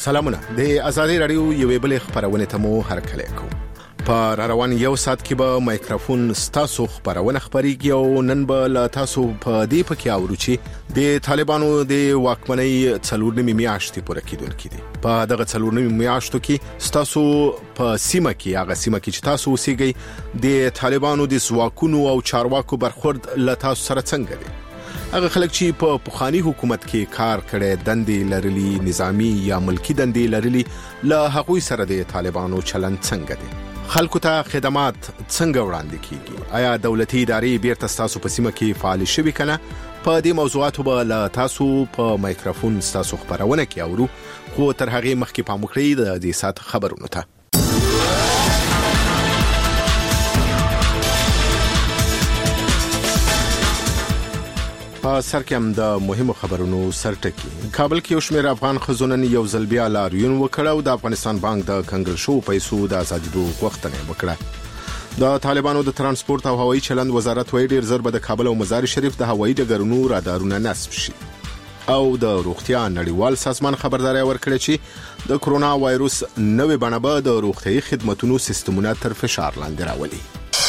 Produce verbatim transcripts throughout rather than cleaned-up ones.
سلامونه د ازادي رادیو یوې بلې خبرونه ته مو هرکلی کوم. په روان یو ساعت کې به مایکروفون ستاسو خبرونه خبريږي او نن به لا تاسو په دې پکې اورو چې د طالبانو د واکمنۍ څلورنیمې میاشتې پوره کېدونکې دي. په دغه څلورنیمې میاشتو کې ستاسو په سیمه کې هغه سیمه کې چې تاسو اوسېږئ د طالبانو د ځواکونو او چارواکو برخورد له تاسو سره څنګه دی؟ هغه خلک چې په پخوانی حکومت کې کار کړي، دندې لرلي، نظامی یا ملکی دندې لرلي، له هغوی سره د طالبانو چلند څنګه دی؟ خلکو ته خدمات څنګه وړاندې کیږي؟ آیا دولتي ادارې بیرته تاسو په سیمه کې فعال شوي کنه؟ په دې موضوعاتو به له تاسو په مایکروفون تاسو خبرونه کې اورو، خو تر هغه مخکې پام وکړئ د دې سات خبرونو ته. په سر کې هم د مهمو خبرونو سرټکی. کابل کې یو شمېر افغان خزونن یو ځل بیا لاریون وکړ او د افغانستان بانک د کنګل شو پیسو د ازادیدو غوښتنه وکړه. د طالبانو د ترانسپورت او هوایي چلند وزارت وایي ډیر زر به د کابل او مزار شریف د هوایي ډګرونو رادارونه نصب شي. او د روغتیا نړیوال سازمان خبرداري ورکړه چې د کرونا وایروس نوې بڼه به د روغتیايي خدماتو سیستمونه تر فشار لاندې راولي.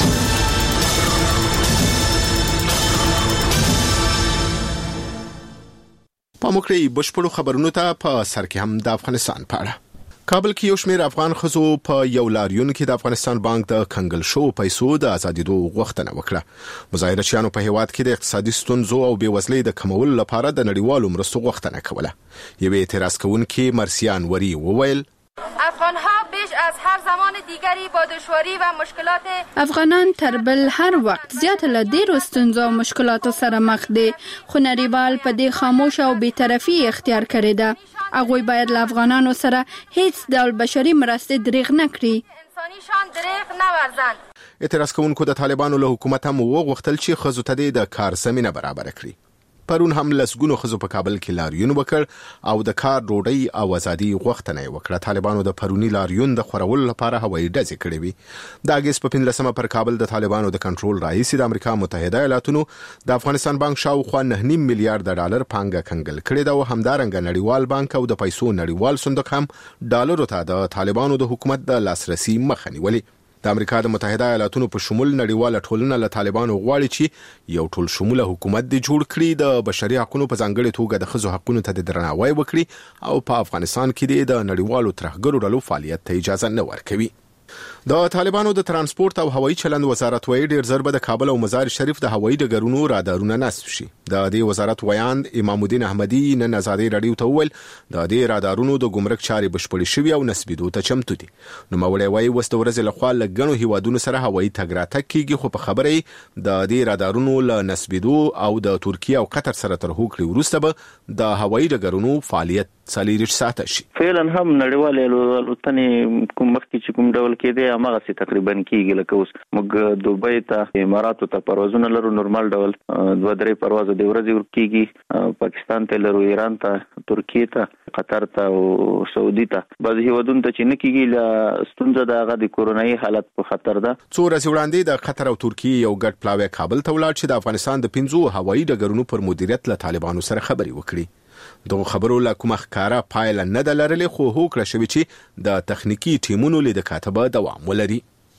پاموکړی بشپړو خبرونو ته په سر کې هم د افغانستان په اړه. کابل کې یو شمېر افغان خزو په یو لاریون کې د افغانستان بانک د کنګل شو پیسو د ازادیدو غوښتنه وکړه. مظاهرچیانو په هیواد کې د اقتصادي ستونزو او بېوزلۍ د کمولو لپاره د نړیوالو مرستو غوښتنه کوله. یوې اعتراض کوونکې مرسیان وری وویل افغانها بیش از هر زمان دیگری با دشواری و مشکلات افغانان تر بل هر وخت زیات له ډیرو ستونزو او مشکلاتو سره مخ دي، خو نړیوال په دې خاموش او بی‌طرفي اختیار کړی ده. هغوی باید له افغانانو سره هیڅ ډول بشري مرستې دریغ نه کړي. انسانیشان دریغ نه ورزند. اعتراض کوونکو د طالبانو له حکومت هم وغوښتل چې ښځو ته د کار زمینه برابر کړي. پرون هم لسګونو ښځو په کابل کې لاریون وکړ او د کار، ډوډۍ او ازادي غوښتنه یې وکړه. طالبانو د پرونی لاریون د خورولو لپاره هوایي ډزې کړې وي. د اګست په پنځلسمه پر کابل د طالبانو د کنټرول رئیس د امریکا متحده ایالاتونو د افغانستان بانک شاوخوا نه نیم میلیارډ ډالر پانګه کنګل کړې ده او همدارنګه نړیوال بانک او د پیسو نړیوال صندوق هم ډالرو ته د طالبانو د حکومت د لاسرسي مخه نیولې. د امریکا د متحده ایالاتونو په شمول نړیواله ټولنه له طالبانو غواړي چې یو ټول شموله حکومت د جوړ کړي، د بشري حقوقو په ځانګړي توګه د ښځو حقوقو ته درناوی وکړي او په افغانستان کې د نړیوالو ترهګرو ډلو فعالیت ته اجازه نه ورکوي. د طالبانو د ترانسپورت او هوایي چلند وزارت وایي ډیر زر به د کابل او مزار شریف د هوایي ډګرونو رادارونه نصب شي. د دې وزارت ویاند امام الدین احمدي نن ازادي رادیو ته وویل د دې رادارونو د ګمرک چارې بشپړې شوي او نصبېدو ته چمتو دي. نو مولوی وایي وست ورځ له خوا لګنو هیوادونو سره هوایي تګ راتګ کیږي، خو په خبره د دې رادارونو له نصبېدو او د ترکیه او قطر سره تر هوکړې وروسته به د هوایي ډګرونو فعالیت څلور ساعته شي. فعلا هم نړیوال الوتنې کوم مخکې چې کوم ډول کېدی هغه سي تقریبا کېږي. لکه اوس موږ دوبۍ ته، اماراتو ته پروازونه لرو، نورمال ډول دوه درې پرواز د ورځې ورکېږي. پاکستان ته لرو، ایران ته، ترکیه ته، قطر ته او سعودي ته. بعض هیوادونو ته چې نه کېږي له ستونزه د هغه د کورونایي حالت په خطر ده. څو ورځې وړاندې د قطر او ترکیه یو ګډ پلاوی کابل ته ولاړ چې د افغانستان د پنځو هوایي ډګرونو پر مدیریت له طالبانو سره خبرې وکړي. دغه خبرو له کومه ښکاره پایله نه ده لرلې، خو هوکړه شوې چې د تخنیکی ټیمونو لید کاتبه دوام ولري.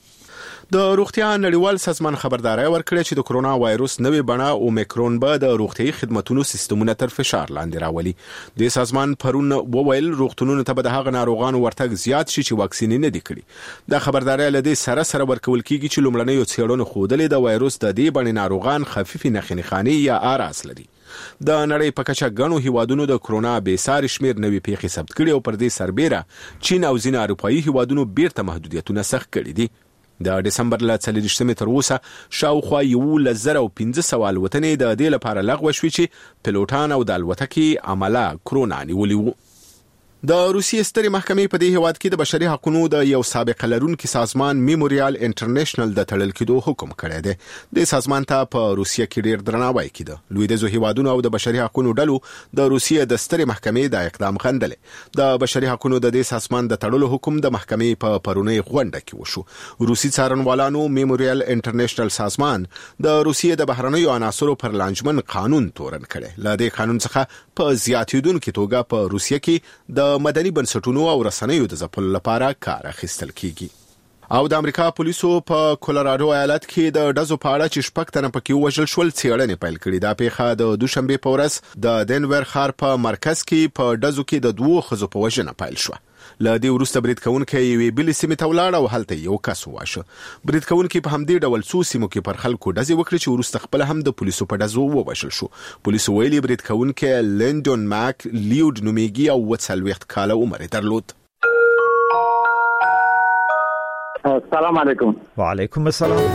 د روغتیا نړیوال سازمان خبرداري ورکړه چې د کرونا وایروس نوې بڼه اومیکرون به د روغتیايي خدماتو سیستمونه تر فشار لاندې راولي. د سازمان پرون وویل روغتونونو ته به د هغه ناروغانو ورتګ زیات شي چې واکسین نه دي کړي. د خبرداري له دې سره سره ورکول کیږي چې لومړنۍ څېړنو ښودلې د وایروس د دې بڼې ناروغان خفيفي نښې نښانې یا آراس لري. د نړۍ په کچه غنو هیوادونو د کرونا بې ساري شمیر نوې پیښې ثبت کړي او پر دې سربېره چین او ځینې اروپایي هیوادونو بیرته محدودیتونه سخت کړي دي. د ډسمبر له څلوېښتمې تر اوسه شاوخوا یولس زره او پنځه سوه الوتنې د دې لپاره لغوه شوې چې پیلوټان او د الوتکې عمله کرونا نیولي وو. د روسیې سترې محکمې په دې هیواد کې د بشري حقوقو د یو سابقه لرونکي سازمان میموریال انټرنیشنل د تړل کېدو حکم کړی دی. د سازمان ته په روسیه کې ډیر درناوی کېده. لویدیځو هیوادونو او د بشري حقوقو ډلو د روسیې د سترې محکمې د اقدام غندلې. د بشري حقوقو د دې سازمان د تړلو حکم د محکمې په پرونی غونډه کې وشو. روسي څارنوالانو میموریال انټرنیشنل سازمان د روسیې د بهرنیو عناصرو پر لانجمن قانون تورن کړی. له دې قانون څخه په زیاتیدونکو توګه په روسیه کې د د مدني بنسټونو او رسنیو د ځپلو لپاره کار اخیستل کیږي. او د امریکا پولیسو په کولراډو ایالت کې د ډزو په اړه چې شپږ تنه پکې وژل شول څېړنې پیل کړې. دا پیښه د دوشنبه په ورځ د دنور ښار په مرکز کې په ډزو کې د دوو ښځو په وژنه پیل شو. له دې وروسته برید کوونکي یوې بلې سیمې ته ولاړ او هلته یو کس وواژه. برید کوونکي په همدې ډول څو سیمو کې پر خلکو ډزې وکړې چې وروسته خپل هم د پولیسو په ډزو ووژل شو. پولیسو ویلي برید کوونکي لندون ماک لیود نومیږي او څلوېښت کاله عمر درلود. السلام علیکم. وعلیکم السلام.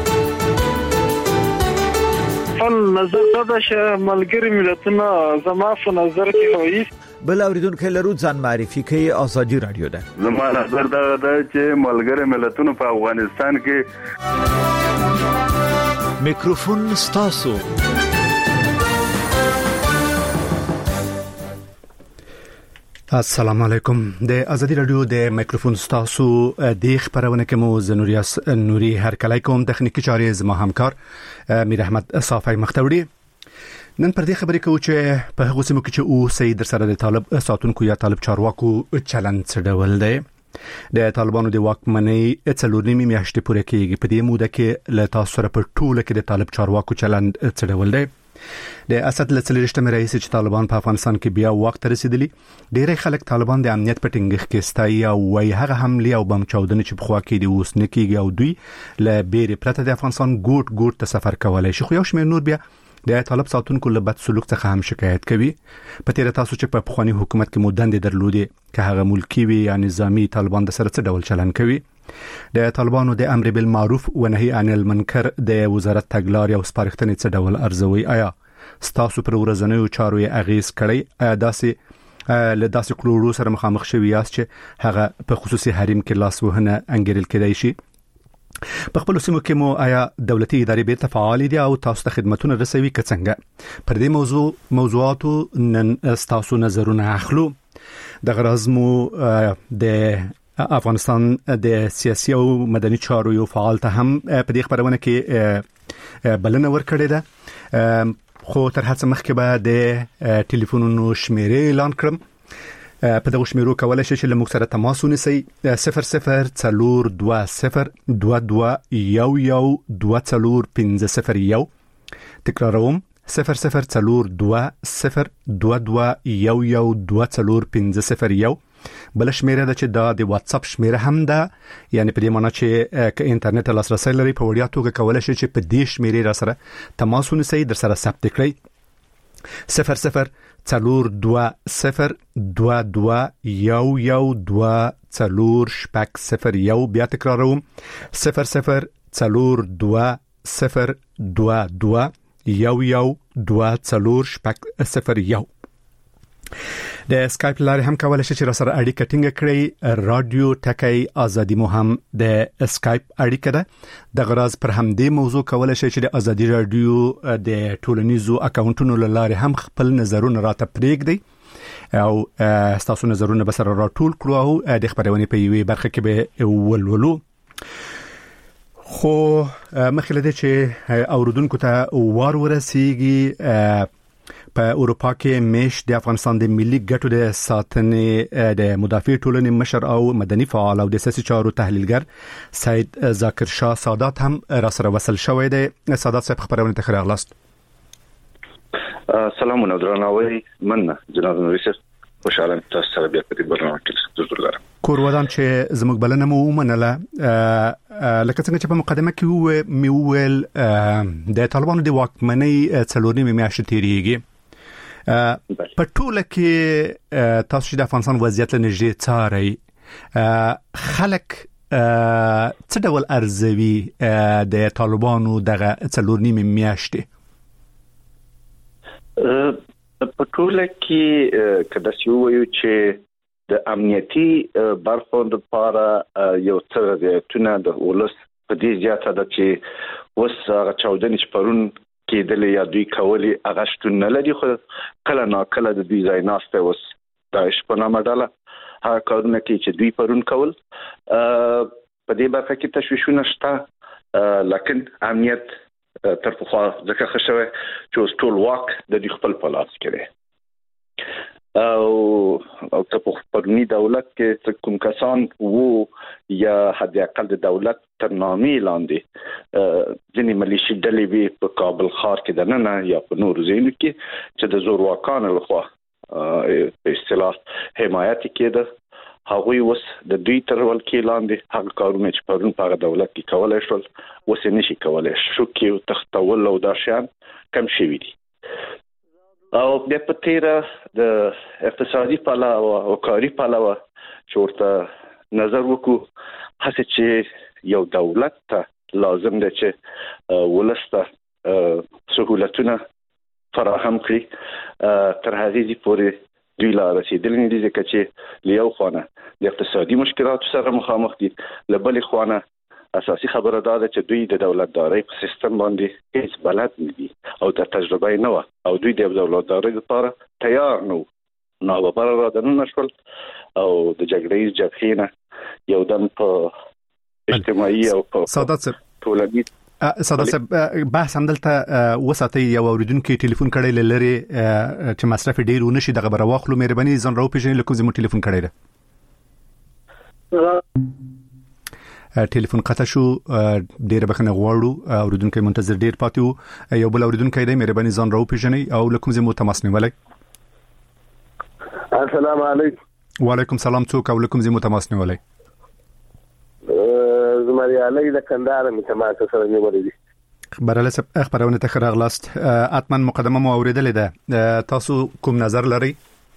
فل نظر دا چې ملګری ملتونه زما په نظر کې وایي بل اوریدونکو لرو ځان معرفي کوي. آزادي رادیو ده. زما نظر دا ده چې ملګری ملتونه په افغانستان کې میکروفون ستاسو. السلام علیکم. د ازادي رادیو د میکروفون ستاسو د خبرونه کې مو زنوریاس نوري هر کله کوم تخنیکی چارې زما همکار میر احمد صافی مختوری. نن پر دې خبرې کوو چې په هغه سیمه کې چې او سید در سره د طالب ساتونکو یا طالب چارواکو چلند څډول دی. د طالبانو د واکمنۍ څلورنیمه میاشتې پورې کېږي. په دې موده کې له تاسو سره په ټوله کې د طالب چارواکو چلند څډول دی. د اسد لڅلرشتمه رئیس چې طالبان په افغانستان کې بیا وخت رسیدلی. ډېری خلک طالبان د امنیت په ټینګښت کې ستایي او وايي هغه حمله او بم چاودنه چې په خوا کې دی اوس نکېږي او دوی له بیرې پرته د افغانستان ګوټ ګوټ ته سفر کولای شي. خو یو شمېر نور بیا د طالب ساتونکو له بد سلوک څخه هم شکایت کوي. په تیر تاسو چې په پخوانی حکومت کې مودند درلودې که هغه ملکی وي یا نظامی طالبان د سره څه ډول چلند کوي. د طالبانو د امر بالمعروف و نهي عن المنکر د وزارت تګلارې او سپارښتنې څه ډول ارزوي؟ آیا ستاسو پر ورځنیو چارو یې اغیز کړی؟ آیا داسې له داسې کړوړو سره مخامخ شوي یاست چې هغه په خصوصي حریم کې لاس وهنه انګیرل کېدای شي؟ په خپل سیمو کې مو آیا دولتي ادارې بیرته فعال دي او تاسو ته خدماتونه رسوي که څنګه؟ پر دې موضوع موضوعاتو نن تاسو نظرونه اخلو. د غرض مو د افغانستان د سیاسي او مدني چارو یو فعال ته هم په دې خبرونه کې بلنه ورکړې ده. خو تر هڅه مخکې به د ټلیفونونو شمیرې اعلان کړم. په دغه شمیرو کولای شئ چې له موږ سره تماس ونیسئ. صفر صفر څلور دوه صفر دوه دوه یو یو دوه څلور پنځه صفر یو. تکراروم صفر صفر څلور دوه صفر دوه دوه یو یو دوه څلور پنځه صفر یو. بل شمیره ده چې دا د واتس اپ شمیره هم ده، یعنی په دې معنی چې ک انټرنیټ لاسرسي لري په وړیا توګه کولای شي چې په دې شمیره را سره تماس ونیسئ، در سره ثبت کړئ. صفر صفر څلور دوه صفر دوه دوه یو یو دوه څلور شپږ صفر یو. بیا تکراروم صفر صفر څلور دوه صفر دوه دوه یو یو دوه څلور شپږ صفر یو. د اسکایپ لارې هم کولای شئ چې را سره اړیکه ټینګه کړئ. رادیو ټکی ازادي مو هم د اسکایپ اړیکه ده. د غرض پر همدې موضوع کولای شئ چې د ازادي رادیو د ټولنیزو اکاونټونو لاره هم خپل نظرونه راته پرېږدئ او تاسو نظرونه به سره راټول کړو او د خبرونې په یوې برخه کې به ولولو. خو مخکې له دې چې اوردونکو ته وار ورسیږي، په اروپا کې میش د افغانستان د ملي ګټو د ساتنې د مدافع ټولنې مشر او مدني فعال او د سیاسي چارو تحلیلګر سید ذاکر شاه سادات هم را سره وصل شوی دی. سادات صاحب خبرونه ته راغلاست. سلامونه درناوي من جناب نوري صاحب، خوشاله تاسو سره بیا په دې برنامه کې حضور لرم. کور ودان چې زموږ بلنه مو ومنله، لکه څنګه چې په مقدمه کې مې وویل د طالبانو د واکمنۍ څلورنیمه میاشت تیریږي. په ټوله کې تاسو چې د افغانستان وضعیت له نږدې څارئ، خلک څه ډول ارزوي د طالبانو دغه څلورنیمه میاشتې؟ په ټوله کې کله چې وایو چې د امنیتي برخو لپاره یو څه رضایتونه د ولس په دې زیاته ده چې اوس هغه چاودنې چې پرون کېدلې یا دوی کولې هغه شتون نه لري، خو کله نا کله د دوی ځای ناسته اوس داعش په نامه ډله هغه کارونه کوي چې دوی پرون کول. په دې برخه کې تشویشونه شته، لکن امنیت تر پخوا ځکه ښه شوی چې اوس ټول واک د دوی خپل په لاس کې دی. او او په پرونی دولت کې کوم کسان وو یا حد اقل د دولت تر نامې لاندې ځینې ملیشي ډلې وي په کابل ښار کې دننه یا په نورو ځایونو کې چې د زورواکانو لخوا په اصطلاح حمایت کېده، هغوی اوس د دوی تر ولکې لاندې هغه کارونه چې پرون په هغه دولت کې کولای شول اوس یې نشي کولای. شوکې او تختول او دا شیان کم شوي دي. او د پتیره د اقتصادي پلوه او کاري پلوه چې ورته نظر وکړو، هڅه چې یو دولت ته لازم ده چې ولسته سهولتونه فراهم کړي، تر هغې پورې دوی لا رسیدلي نه دي، ځکه چې له یو خوا د اقتصادي مشکلاتو سره مخامخ دي، له بلې خوا اساسي خبره دا ده چې دوی د دولتدارۍ په سیستم باندې هیڅ بلد نه دي او د تجربه نه و، او دوی د دولتدارۍ لپاره تیار نه وو. نو خبره را دننه شول او د جګړې جبهې نه یو دم په اجتماعي او په سادات ټولنیز ساده صاحب بحث همدلته وساتي یو اوریدونکو ټلیفون کړی لری چې مصرف ډیر ونه شي دغه برواخلو مهرباني ځان راو پیژنې لکه زموږ ټلیفون کړی ده. ټلیفون قطع شو، ډیره بخنه غواړو، اوریدونکو منتظر ډیر پاتې یو بل اوریدونکو دی مهرباني ځان راو پیژنې او لکه زموږ تماس نیولای. السلام علیکم. وعلیکم السلام. څوک او لکه زموږ تماس نیولای؟ زمري علي د کندهار می تماس سره نیولې دي. خبرله سب خبرونه ته خراغلاست. اتمن مقدمه مو اوریدلې ده، تاسو کوم نظر لري؟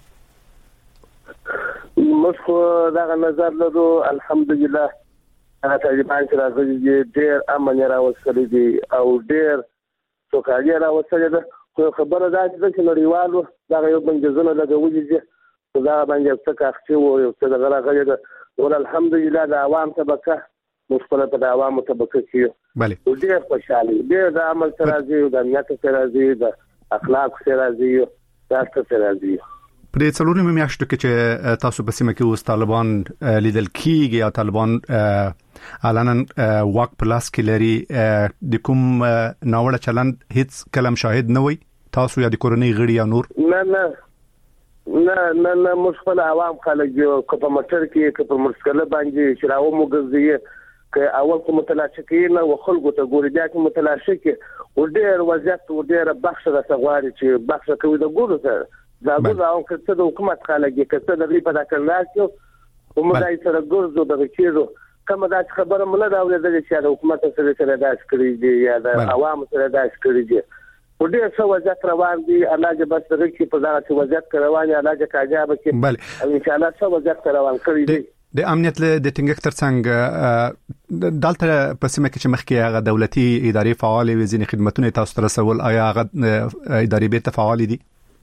مخ دا نظر لرو الحمدلله هغه طالبان چې راغلي ډېر امن راوستل دي او ډېر سوکالي راوستل دي. خو خبره دا چې نړیوالو دا یو بنجزونه لګولي دي، دا باندې څه کاخچي وو یو څه دغه راغلي ده. ول الحمدلله د عوام طبقه مشکله په عوامو طبقه کې بله ډېر خوشاله ډېر د عمل سره راځي، د امنیت سره راځي، د اخلاق سره راځي، دا څه سره راځي. په څلورمه میاشتو کې چې تاسو په سیمه کې اوس طالبان لیدل کیږي یا طالبان علنا واک پلاس کې لري، د کوم ناوړه چلند هیڅ کلم شاهد نه وي تاسو یا د کورنۍ غړي یا نور؟ نه نه نه نه نه مشکل عوام خلک کو په مټر کې کو په مرسکله باندې شراو مغزيه ک اول کوم متلاشکین او خلکو ته ګوري بیا کوم متلاشکي و ډېر وضعیت و ډېر بخښ د سغواري چې بخښ کوي د ګورو سره دا ګورو او کته د حکومت خلک کته د ریپه دا کړناسو او مدای سره ګورځو د کېرو کومه دا خبره مله دا ولې چې د حکومت سره سره داس کړی دی یا د عوام سره داس کړی دی. په ډېر څه وضعیت روان دي، الله دې بس رکړي په دا چې وضعیت روان دی، الله دې کاجابه کې ان شاء الله څه وضعیت روان کړی دی. د امنیت له د ټینګښت ترڅنګ دلته په سیمه کې چې مخکې هغه دولتي ادارې فعال وي، ځینې خدماتونه تاسو ته رسول، آیا هغه ادارې به فعال دي؟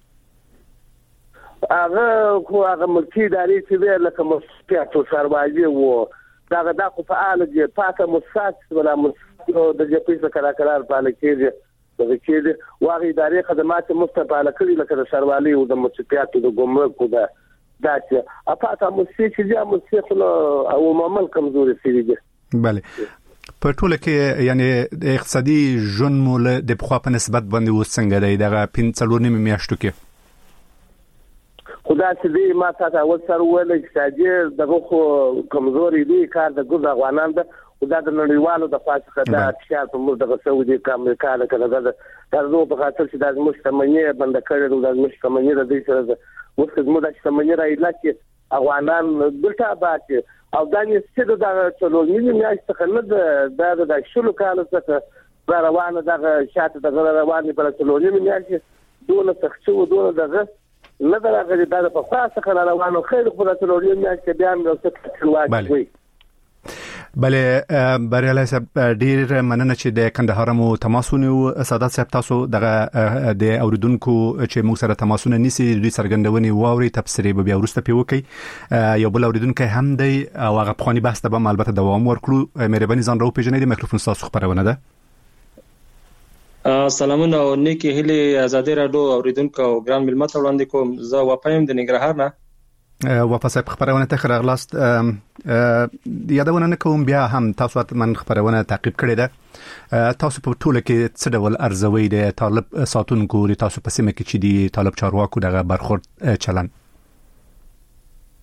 هغه خو هغه ملکي ادارې چې لکه مسکات او سروایي وو دا دا خو فعال دي، پاکه مسات ولا د جپیس کړه قرار پاله کېږي د کېږي واغې ادارې خدمات مستقاله کړي لکه د سروالي او د مسکات او د ګمرک او د دا چې اپاته مسیح چې مسیح او معامل کمزوري سي دي. بله په ټوله کې یعنی د اقتصادي ژوند مول د بخوا په نسبت باندې وسنګ دی دغه پنځلور نیمه میاشتو کې خدا دې ما تاسو اول سره ویل چې دغه خو کمزوري دي کار د ګل افغانان ده او دا د نړیوالو د فاسخه دا چې په موږ دغه سعودي کار کار کړه دا تاسو په خاطر چې د مشتمنۍ بند کړو د مشتمنۍ د دې سره اوس موږ د مشتمنۍ را اله افغانان دلته باندې او دا یې څه د ټولنیز میاشت څخه نه د د شلو کال څخه روانه دغه شاته دغه روانه په ټولنیز میاشت دونه څخه دونه دغه نه درغلي دا په خاصه خلک روانو خیر خو د ټولنیز میاشت بیا هم څه څه وایي. بله بریالي صاحب ډیر مننه چې د کندهار مو تماسونه سادات صاحب تاسو دغه د اوریدونکو چې موږ سره تماسونه نيسي د سرګندونې واوري تفسیرې به بیا ورسته پیوکي یو بل اوریدونکو هم دی او هغه په بحث ته به البته دوام ورکړو. مهرباني ځان راو پیژنې د میکروفون تاسو خبرونه ده. سلامونه او نیکی هلي آزادي رادیو اوریدونکو او ګران ملمت وړاندې کوم. زه واپایم د ننګرهار نه. وفا صاحب خبرونه ته خراغلاست. یادونه نکوم بیا هم تاسو من خبرونه تعقیب کړی ده. تاسو په ټوله کې څه ډول ارزوي د طالب ساتونکو تاسو په سیمه کې چې دی طالب چارواکو دغه برخورد چلن؟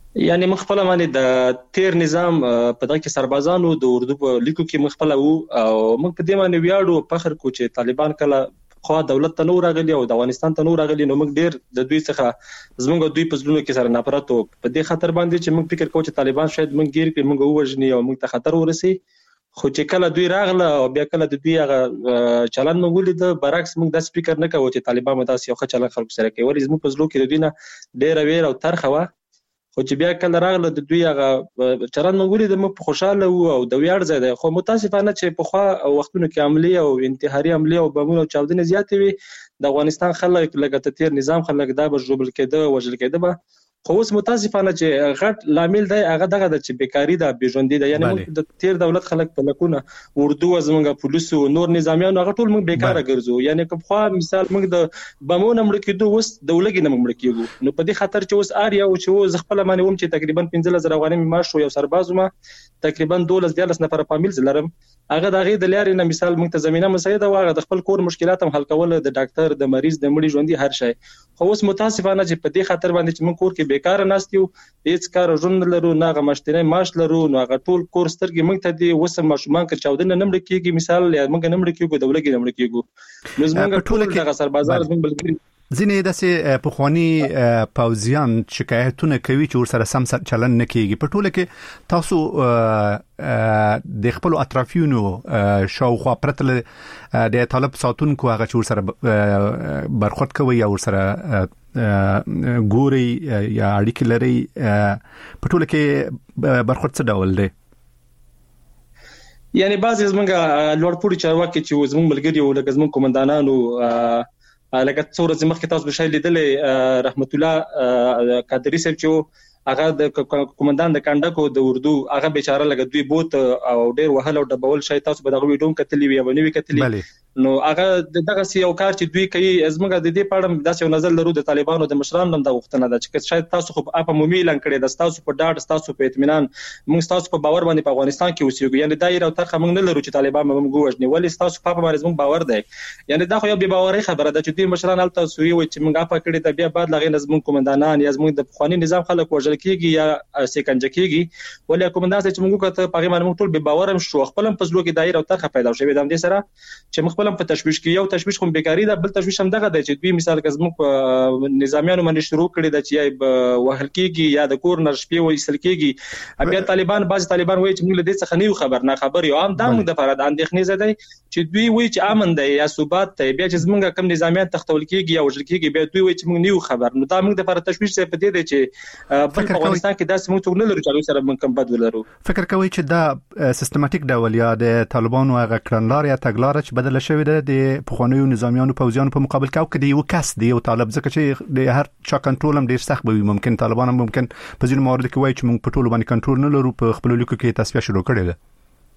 یعنی مخ خپل باندې د تیر نظام په دغه کې سربازانو د اردو په لیکو کې مخ خپل وو او موږ په دې باندې ویاړو فخر کو چې طالبان کله خو دولت ته نور راغلي او د افغانستان ته نور راغلي نو موږ ډیر د دوی څخه زموږ دوی په ځلونو کې سره نفرت او په دې خاطر باندې چې موږ فکر کوو چې طالبان شاید موږ ګیر کړي موږ ووجني او موږ ته خطر ورسي خو چې کله دوی راغله او بیا کله د دوی هغه چلن موږ ولید برعکس موږ د سپیکر نه کوو چې طالبان متاسي او چلن خلکو سره کوي ولې زموږ په ځلو کې د دوی نه ډیر ویر او ترخه و خو چې بیا کله راغله د دوی هغه چرن منګولي د مو په خوشاله وو او د ویاړ ځای دی خو متاسفانه چې په خوا وختونو کې عملی او انتحاري عملی او بمونو چاودنې زیاتې وي د افغانستان خلک لکه تیر نظام خلک دا به جوړل کېده وجل کېده به خو اوس متاسفانه چې غټ لامل دی هغه دغه د چې بیکاری د بيژوندې دی یعنی موږ د تیر دولت خلک په لکونه اردو زمونږ پولیس او نور نظامیان هغه ټول موږ بیکاره ګرځو یعنی کوم خو مثال موږ د بمونه مړ کېدو اوس د ولګي نه مړ کېږو نو په دې خاطر چې اوس آریا او چې اوس خپل باندې ووم چې تقریبا پنځه زره افغانۍ معاش یو سرباز ما تقریبا دولس دیارلس نفر فامیل زلرم هغه د هغه د لارې نه مثال موږ ته زمينه مساعده واغه د خپل کور مشکلات هم حل کول د ډاکټر د مریض د مړي ژوندۍ هر شي خو اوس متاسفانه چې په دې خاطر باندې چې موږ کور کې بیکاره ناستیو هیڅ کار ژوند لرو نه غمشتنه معاش لرو نو هغه ټول کور سترګې موږ ته دی وسم ماشومان که چاودنه نمړ کېږي مثال یا موږ نمړ کېږو د ولګي نمړ کېږو نو موږ ټول دغه سربازار زموږ بلګری ځینې داسې پخوانی پوځیان شکایتونه کوي چې ورسره سم چلن نه کیږي په ټوله کې تاسو د خپل اطرافیونو شاوخوا پرتل د طالب ساتونکو هغه چې ورسره برخورد کوي یا ورسره ګوري یا اړیکې لري په ټوله کې برخورد څه ډول دی یعنی بعضی زمونږ لوړپوړي چارواکي چې زمونږ ملګري او لکه زمونږ کمانډانانو لکه څوره چې مخکې تاسو به شای لیدلې رحمت الله قادری صاحب چې هغه د کمانډان د کانډکو د اردو هغه بیچاره لګ دوی بوت او ډیر وهل او ډبول شای تاسو به دغه ویډیو کتلی وی باندې کتلی نو هغه دغه یو کار چې دوی کوي ازمګه د دې پاړم داسې یو نظر لرو د طالبانو د مشرانو د وختنه د چې شاید تاسو خو په مومي اعلان کړی د تاسو په ډاډ تاسو په اطمینان موږ تاسو په باور باندې په افغانستان کې اوسېږو یعنی دایره او ترخه موږ نه لرو چې طالبان موږ وژني ولې تاسو په باور زموږ باور دی یعنی دا خو یو به باوري خبره ده چې دوی مشران الته سوي و چې موږ په کړی ته بیا بعد لغې نظم کمانډانان یا زموږ د خواني نظام خلک وژل کیږي یا سکنجه کیږي ولې کمانډان چې موږ کته په غیمه موږ ټول به باورم شو خپل په ځلو کې دایره او ترخه پیدا شوې د دې سره چې خپل په تشویش کې یو تشویش کوم بیکاری ده بل تشویش هم دغه دی چې دوی مثال کزمو نظامیانو باندې شروع کړی د چې وهل کیږي یا د کور نرشپی وایسل کیږي بیا طالبان بعض طالبان وایي چې موږ له دې څخه نه خبر نه خبر یو عام دامو د فراد اندېښنې زده چې دوی وایي چې امن دی یا ثبات دی بیا چې زمونږ کم نظامیان تختول کیږي یا وژل کیږي بیا دوی وایي چې موږ نه خبر نو دا موږ د فراد تشویش څخه په دې دی چې په افغانستان کې داسې موږ څنګه لرو چې سره موږ کم بد ولرو فکر کوي چې دا سیستماتیک ډول یا د طالبانو هغه کړنلار یا تګلار چې بدل شوی دی د پخوانیو نظامیانو پوځیانو په مقابل کې او کدی یو کس دی او طالب ځکه چې د هر چا کنټرول هم ډیر سخت وي ممکن طالبان هم ممکن په ځینو موارد کې وایي چې موږ په ټولو باندې کنټرول نه لرو په خپل لیکو کې تصفیه شروع کړې ده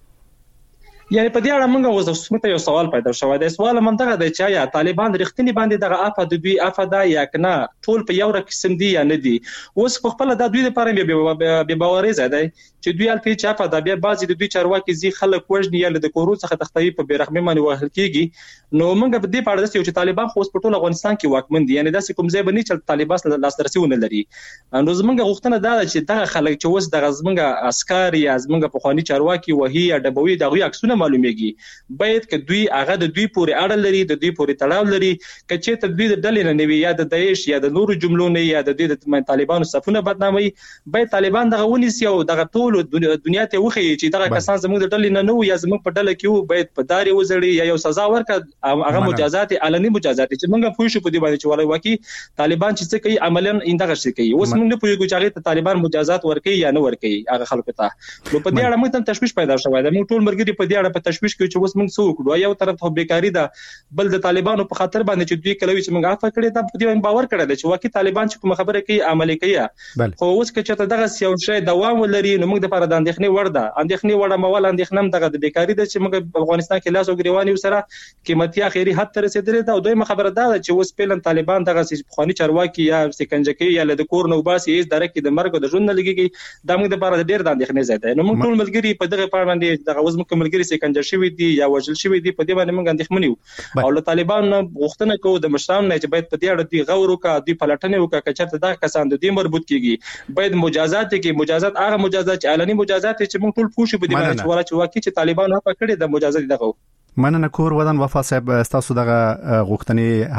یعنی په دې اړه موږ اوس سمته یو سوال پیدا شوی دی سوال منطقه دی چې یا طالبان رښتینی باندې دغه افاد دوی افادا یا کنه ټول په یو رقم دي یا نه دي اوس په خپل د دوی لپاره به باوري زده چې دوی الته چې افادا بیا بعضی د دوی چارواکي زی خلک وژني یا د کورو څخه تختوي په بیرحمي باندې وهل کیږي نو موږ په دې اړه چې طالبان خو په ټول افغانستان کې واکمن دي یعنی داسې کوم ځای باندې چې طالبان لاسرسي ونه لري نو زمونږ غوښتنه دا ده چې دغه خلک چې اوس دغه زمونږ عسكر یا زمونږ په خواني چارواکي وهي یا دبوي دغه عکسونه معلومیږي باید ک دوی هغه د دوی پورې اړه لري د دوی پورې تړاو لري ک چې ته دوی د ډلې نه نوي یا د داعش یا د نورو جملو نه یا د دوی د طالبانو صفونه بدنامي باید طالبان دغه ونیسي او دغه ټول دنیا ته وخی چې دغه کسان زموږ د ډلې نه نو یا زموږ په ډله کې باید په داري وزړي یا یو سزا ورکړي هغه مجازات علني مجازات چې موږ پوه شو په دې باندې چې ولای وکی طالبان چې څه کوي عملاً اندغه شي کوي اوس موږ نه پوهیږو چې هغه طالبان مجازات ورکړي یا نه ورکړي هغه خلکو ته نو په دې اړه موږ ته تشویش پیدا شوی دی موږ ټول مرګري په دې اړه په تشویش کې چې اوس موږ څه وکړو یو طرف ته بیکاری ده بل د طالبانو په خاطر باندې چې دوی کلوي چې موږ عفو کړی دا په دې باور کړل چې واکي طالبان چې کوم خبره کوي عملي کوي خو اوس که چې دغه یو شی دوام ولري نو موږ د لپاره د اندېښنې وړ ده اندېښنې وړ مول اندېښنم دغه د بیکاری ده چې موږ په افغانستان کې لاس او ګریوانی سره قیمتي اخیری حد ته رسیدلې ده او دوی خبره ده چې اوس پیلن طالبان دغه خواني چارواکي یا سکنجه کوي یا د کور نو باسي هیڅ درکې د مرګ د ژوند لګيږي د موږ د لپاره ډېر د اندېښنې زیاته نو موږ ټول ملګری په دغه پړ باندې دغه اوس موږ ملګری سکنجه شوی دي یا وژل شوی دي په دې باندې موږ اندېښمن یو او له طالبان غوښتنه کوو د مشرانو نه چې باید په دې اړه دوی غور وکړي دوی پلټنه وکړي چې چېرته دا کسان د دې مربوط کیږي باید مجازات کې مجازات هغه مجازات چې اعلاني مجازات چې موږ ټول پوښي په دې باندې چې ورا چې واقعي چې طالبان په کړي د مجازات دغه مننه کور ودان وفا صاحب تاسو دغه غوښتنې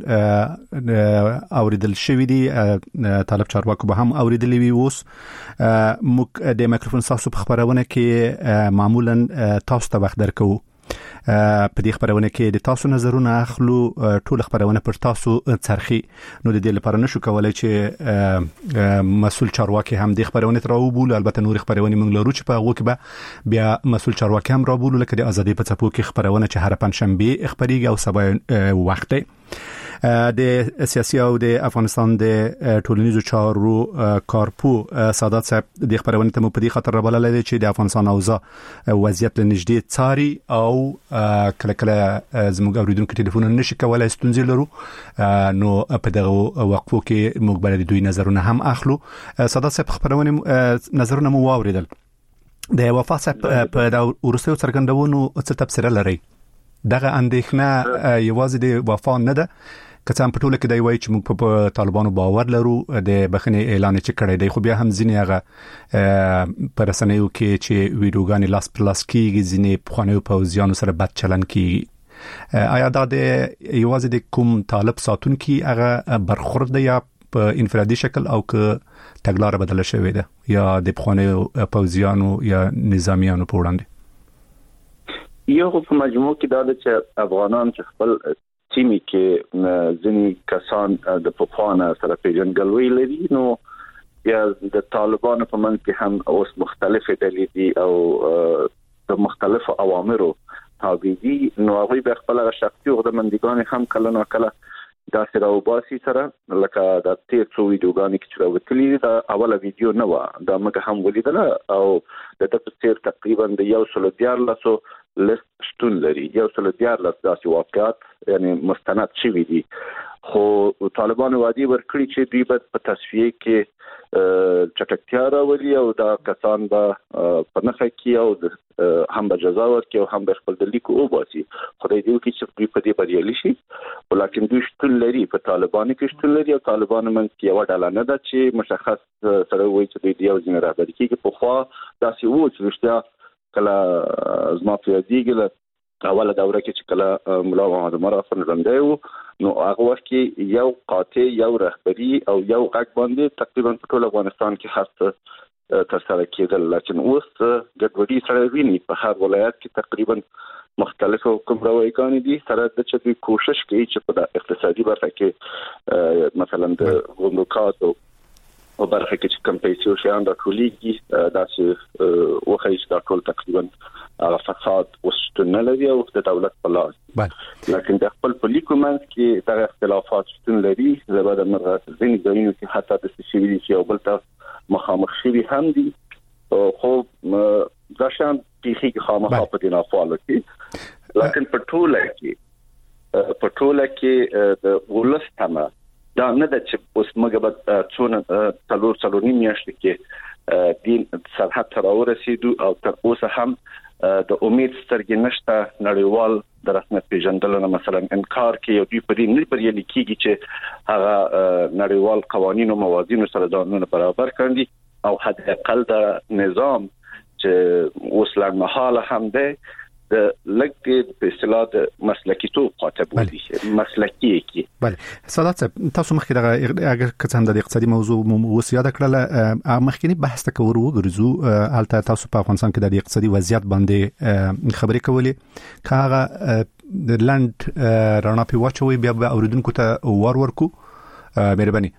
حتما اوریدل شوې دي طالب چارواکو به هم اوریدلې وي اوس موږ د مایکروفون تاسو په خبرونه کې معمولا تاسو ته وخت درکو په دې خبرونه کې د تاسو نظرونه اخلو ټول خبرونه پر تاسو څرخي نو د دې لپاره نشو کولای چې مسول چارواکي هم د خبرونه تر وبول البته نور خبرونه موږ لرو چې په هغه کې به بیا مسول چارواکي هم راوبول لکه د ازادي په څپو کې خبرونه چې هر پنځشنبه خبريږي او سبا وخت د سیاسي او د افغانستان د ټولنیزو چارو کارپو سادات صاحب د خبرونه ته په دې خاطر رابلل دي چې د افغانستان اوضاع وضعیت لنږدې څاري او کله کله زموږ اوریدونکو ټلیفون نشي کولای ستونزې لرو نو په دغه وقفو کې موږ بل دوی نظرونه هم اخلو سادات صاحب خبرونه نظرونه مو واوریدل د وفا صاحب په د ورسته څرګندونو څه تفسیر لري دغه اندېښنه یوازې د وفا نه ده که څنګه په ټوله کې دی وایي چې موږ په طالبانو باور لرو د بخښنې اعلان چې کړی دی خو بیا هم ځینې هغه پر رسنیو کې چې ویډیوګانې لاس پر لاس کېږي ځینې پخوانیو پوځیانو سره بد چلن کېږي آیا دا د یوازې د کوم طالب ساتونکي هغه برخورد دی یا په انفرادي شکل او که تګلاره بدله شوې ده یا د پخوانیو پوځیانو یا نظامیانو په وړاندې یو په مجموع کې دا چې افغانان چې خپل تیمي کې ځینې کسان د پخوانه سره پیژنګلوي لري نو یا د طالبانو په منځ کې هم اوس مختلفې ډلې دي او د مختلفو اوامرو تابع دي نو هغوی به خپل شخصي عقده‌مندګان هم کله نا کله دا سره وباسي سره لکه د تیر څو ویډیوګانې چې راوتلي دا اوله ویډیو نه و دا موږ هم ولیدل او د د تیر تقریبا د یو سل دیارلسو لیست شتون لري یو سل دیارلس داسې واقعات یعنی مستند شوي دي خو طالبانو وعده ورکړي چې دوی به په تصفیه کې چټکتیا راولي او دا کسان به په نخښه کې او هم به جزا ورکړي او هم به خپل د لیکو وباسي خدای دې وکړي چې دوی په دې بریالي شي ولیکن دوی شتون لري په طالبانو کې شتون لري او طالبانو منځ کې یو ډله نه ده چې مشخص سره وایي چې دوی یو ځین رهبري کوي په خوا داسې وو چې رښتیا کله زما په یادېږي له اوله دوره کې چې کله مولا محمد عمر افغان ژوندی و نو هغه وخت کې یو قاطع یو رهبري او یو غږ باندې تقریبا په ټول افغانستان کې هڅه ترسره کېدل لیکن اوس ګډوډي سره ویني په هر ولایت کې تقریبا مختلفو حکومتګانې دي سره د چې کوشش کوي چې په اقتصادي برخه کې مثلا د غمرکاتو او برخه کې چې کم پیسې او شیان راټولېږي دا چې وخی چې دا ټول تقریبا هغه فساد وشتون لري او د دولت په لاس لیکن د خپل پولیکو منځ کې دا اختلافات شتون لري زبر د مرغه ځینې ځایونو کې حتی د سیسي چې او بل ته مخامخ شوي هم دي خو دا شان پیخي خامخا په دې نافعال کې لیکن په ټوله کې په ټوله کې د ولستمه دا نه د چې اوس موږ به څونه تلور څلور نیم میاشتې کې دین سرحد ته راورسېدو او تر اوسه هم د امید سترګې نشته نړیوال د رسمیت پیژندلو مثلا انکار کوي او دوی په دې نه بریالي کیږي چې هغه نړیوال قوانینو موازینو سره ځانونه برابر کړي او حد اقل د نظام چې اوس لږمحاله هم دی د لګ په اصطلاح د مسلکی تو قاطب دي مسلکی کی بله سادات تاسو مخکې دغه اگر کڅن د اقتصادي موضوع وسیاده کړل مخکینی بحث ته ورو ګرځو البته تاسو په افغانستان کې د اقتصادي وضعیت باندې خبرې کولې کاغه د لند رڼا په واچوي بیا به اوریدونکو ته ور ورکو مهرباني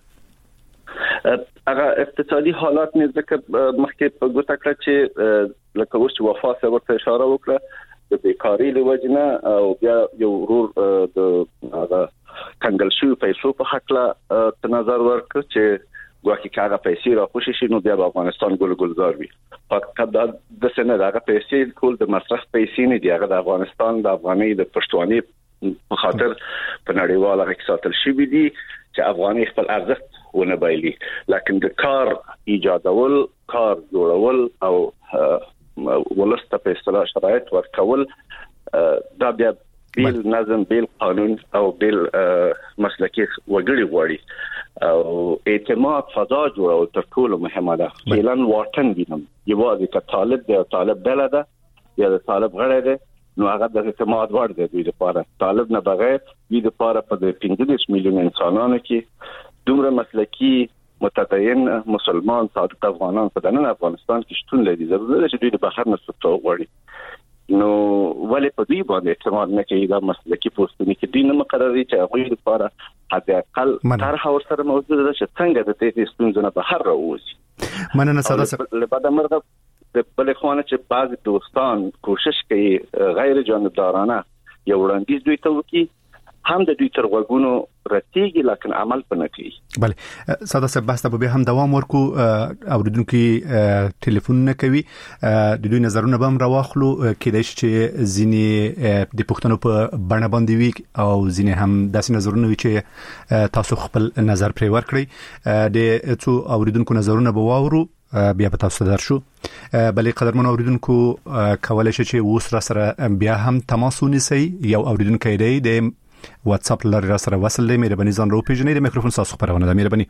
هغه اقتصادي حالات نه ځکه مخکې په ګوته کړ چې لکه اوس وفا سره ورته اشاره وکړه د بیکاری له وجنه او بیا یو ورور د هغه کنګل شوی پیسو په حق لا نظر ورکړ چې ګواکې کاغه پیسې را خوشي شي نو بیا په افغانستان ګل ګلزار وي فقط د سنه دغه پیسې ټول د مصرف پیسې نه دی هغه د افغانستان د افغاني د پښتوني په خاطر په نړیواله اقتصاد شي دي چې افغاني خپل ارزښت ونه بایلي لیکن د کار ایجادول کار جوړول او ولسته په اصطلاح شرایط ورکول دا بیا بیل نظم بیل قانون او بیل مسلکي وګړي غواړي او اعتماد فضا جوړول تر ټولو مهمه ده. فعلاً واټن وینم یوازې که طالب دی طالب بل ده یا د طالب غړی دی نو هغه د اعتماد وړ دی دوی لپاره. طالب نه بغیر دوی لپاره په پنځه میلیون انسانانو کې دومره مسلکي متدین مسلمان صادق افغانان په دننه افغانستان کې شتون لري. ضروري ده چې دوی د بهر نه څه وغواړي نو ولې په دوی باندې اعتماد نه کوي دا مسلکي پوسټونه کې دوی نه مقرري چې هغه لپاره حد اقل طرح ورسره موجود ده چې څنګه د دې ستونزو نه بهر راوځي. مننه ساده سره لبعد مرغه د بل خوانه چې بعض دوستان کوشش کوي غیر جانبدارانه یو وړاندیز دوی ته وکړي هم د دوی تر وګونو راتېږي لیکن عمل پنه کوي. بله ساده صاحب بحث ته به هم دوام ورکو. اوریدونکو ټلیفون نه کوي د دوی نظرونه به هم راوخلو کېدای شي چې ځینې د پښتنو په بڼه باندې وي او ځینې هم داسې نظرونه وي چې تاسو خپل نظر پرې ورکړئ. د څو اوریدونکو نظرونه به واورو بیا به تاسو درشو. بلې قدرمن اوریدونکو کولای شي چې اوس را سره بیا هم تماس ونیسئ. یو اوریدونکو دی د واتس اپ لري را سره وصل دی. مهرباني ځان رو پیژنئ. د میکروفون تاسو خبرونه ده. مهرباني.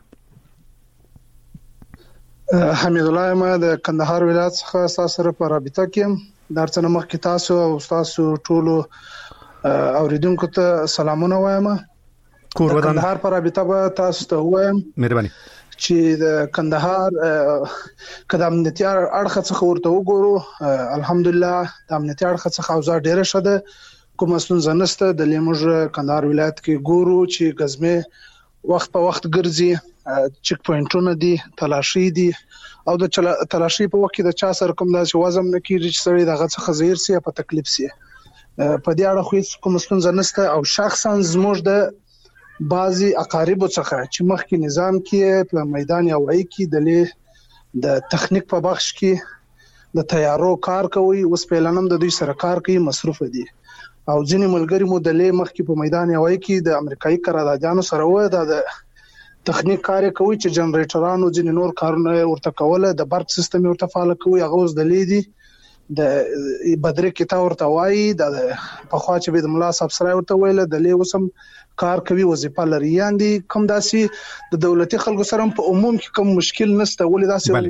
حمید الله ما د کندهار ولایت څخه تاسو سره په رابطه کې درڅنه مخکې تاسو او تاسو ټولو اوریدونکو ته سلامونه وایم. کور ودان کندهار په رابطه به تاسو ته وایم. مهرباني. چې د کندهار کله امنیتي اړخ څخه ورته وګورو الحمدلله د امنیتي اړخ څخه اوضاع ډیره شده. کوم ستونزه نشته. د لیموج کندهار ولایت کې ګورو چې غزمه وخت په وخت ګرځي چک پوینټونه دي تلاشي دي او د تلاشي په وخت کې د چا سره کوم داسې وزم نه کیږي چې سړی دغه څخه زیر سي په تکلیف سي. په دې اړه خو کوم ستونزه نشته او شخصا زموږ د بعضي اقارب څخه چې مخکې نظام کې په میدان هوایی کې د د تخنیک په بخش کې د تیارو کار کوي اوس په لنم د دوی سره کار کوي مصروف دي او ځینې ملګری مو د لې مخکې په میدان هوایی کې د امریکایي قراردادانو سره و د تخنیک کار کوي چې جنریټرانو ځینې نور کارونه ورته کوله د برق سیستم ورته فعال کوي هغه اوس د لې دي د بدرې کې تا ورته وایي د په خوا چې د ملا صاحب سره ورته ویل د لې وسم کار کوي وظیفه لري یاندي کوم داسي د دولتي خلکو سره په عموم کې کوم مشکل نشته ولې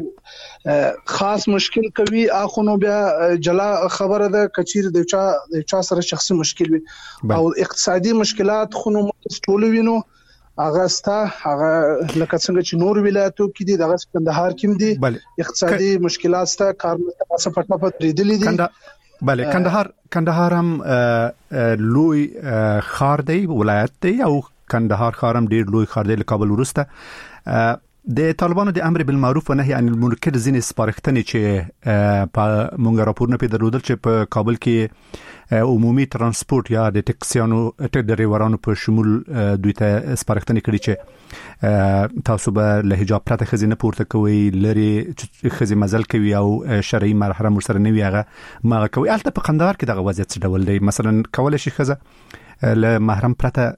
داسي خاص مشکل کوي اخونو بیا جلا خبره ده کچیر د چا د چا سره شخصي مشکل وي او اقتصادي مشکلات خونو ټول وینو هغه ستا هغه لکه څنګه چې نور ولایتو کې دي دغه کندهار کې دي اقتصادي مشکلات ستا کارونه تاسو پټه پټ ریدلې دي. بله کندهار کندهار هم لوی خار دی ولایت دی او کندهار خار هم ډیر لوی خار دی له کابل وروسته. د طالبانو د امر بالمعروف و نهي عن المنکر ځینې سپارښتنې چې په مونږ راپورونه پې درلودل چې په کابل کې عمومي ترانسپورت یا د ټکسیانو ټک ډریورانو په شمول دوی ته سپارښتنې کړي چې تاسو به له حجاب پرته ښځې نه پورته کوئ لري ښځې مزل کوي او شرعي محرم ورسره نه وي هغه ما هغه کوي. هلته په کندهار کې دغه وضعیت څه ډول دی؟ مثلا کولی شي ښځه له محرم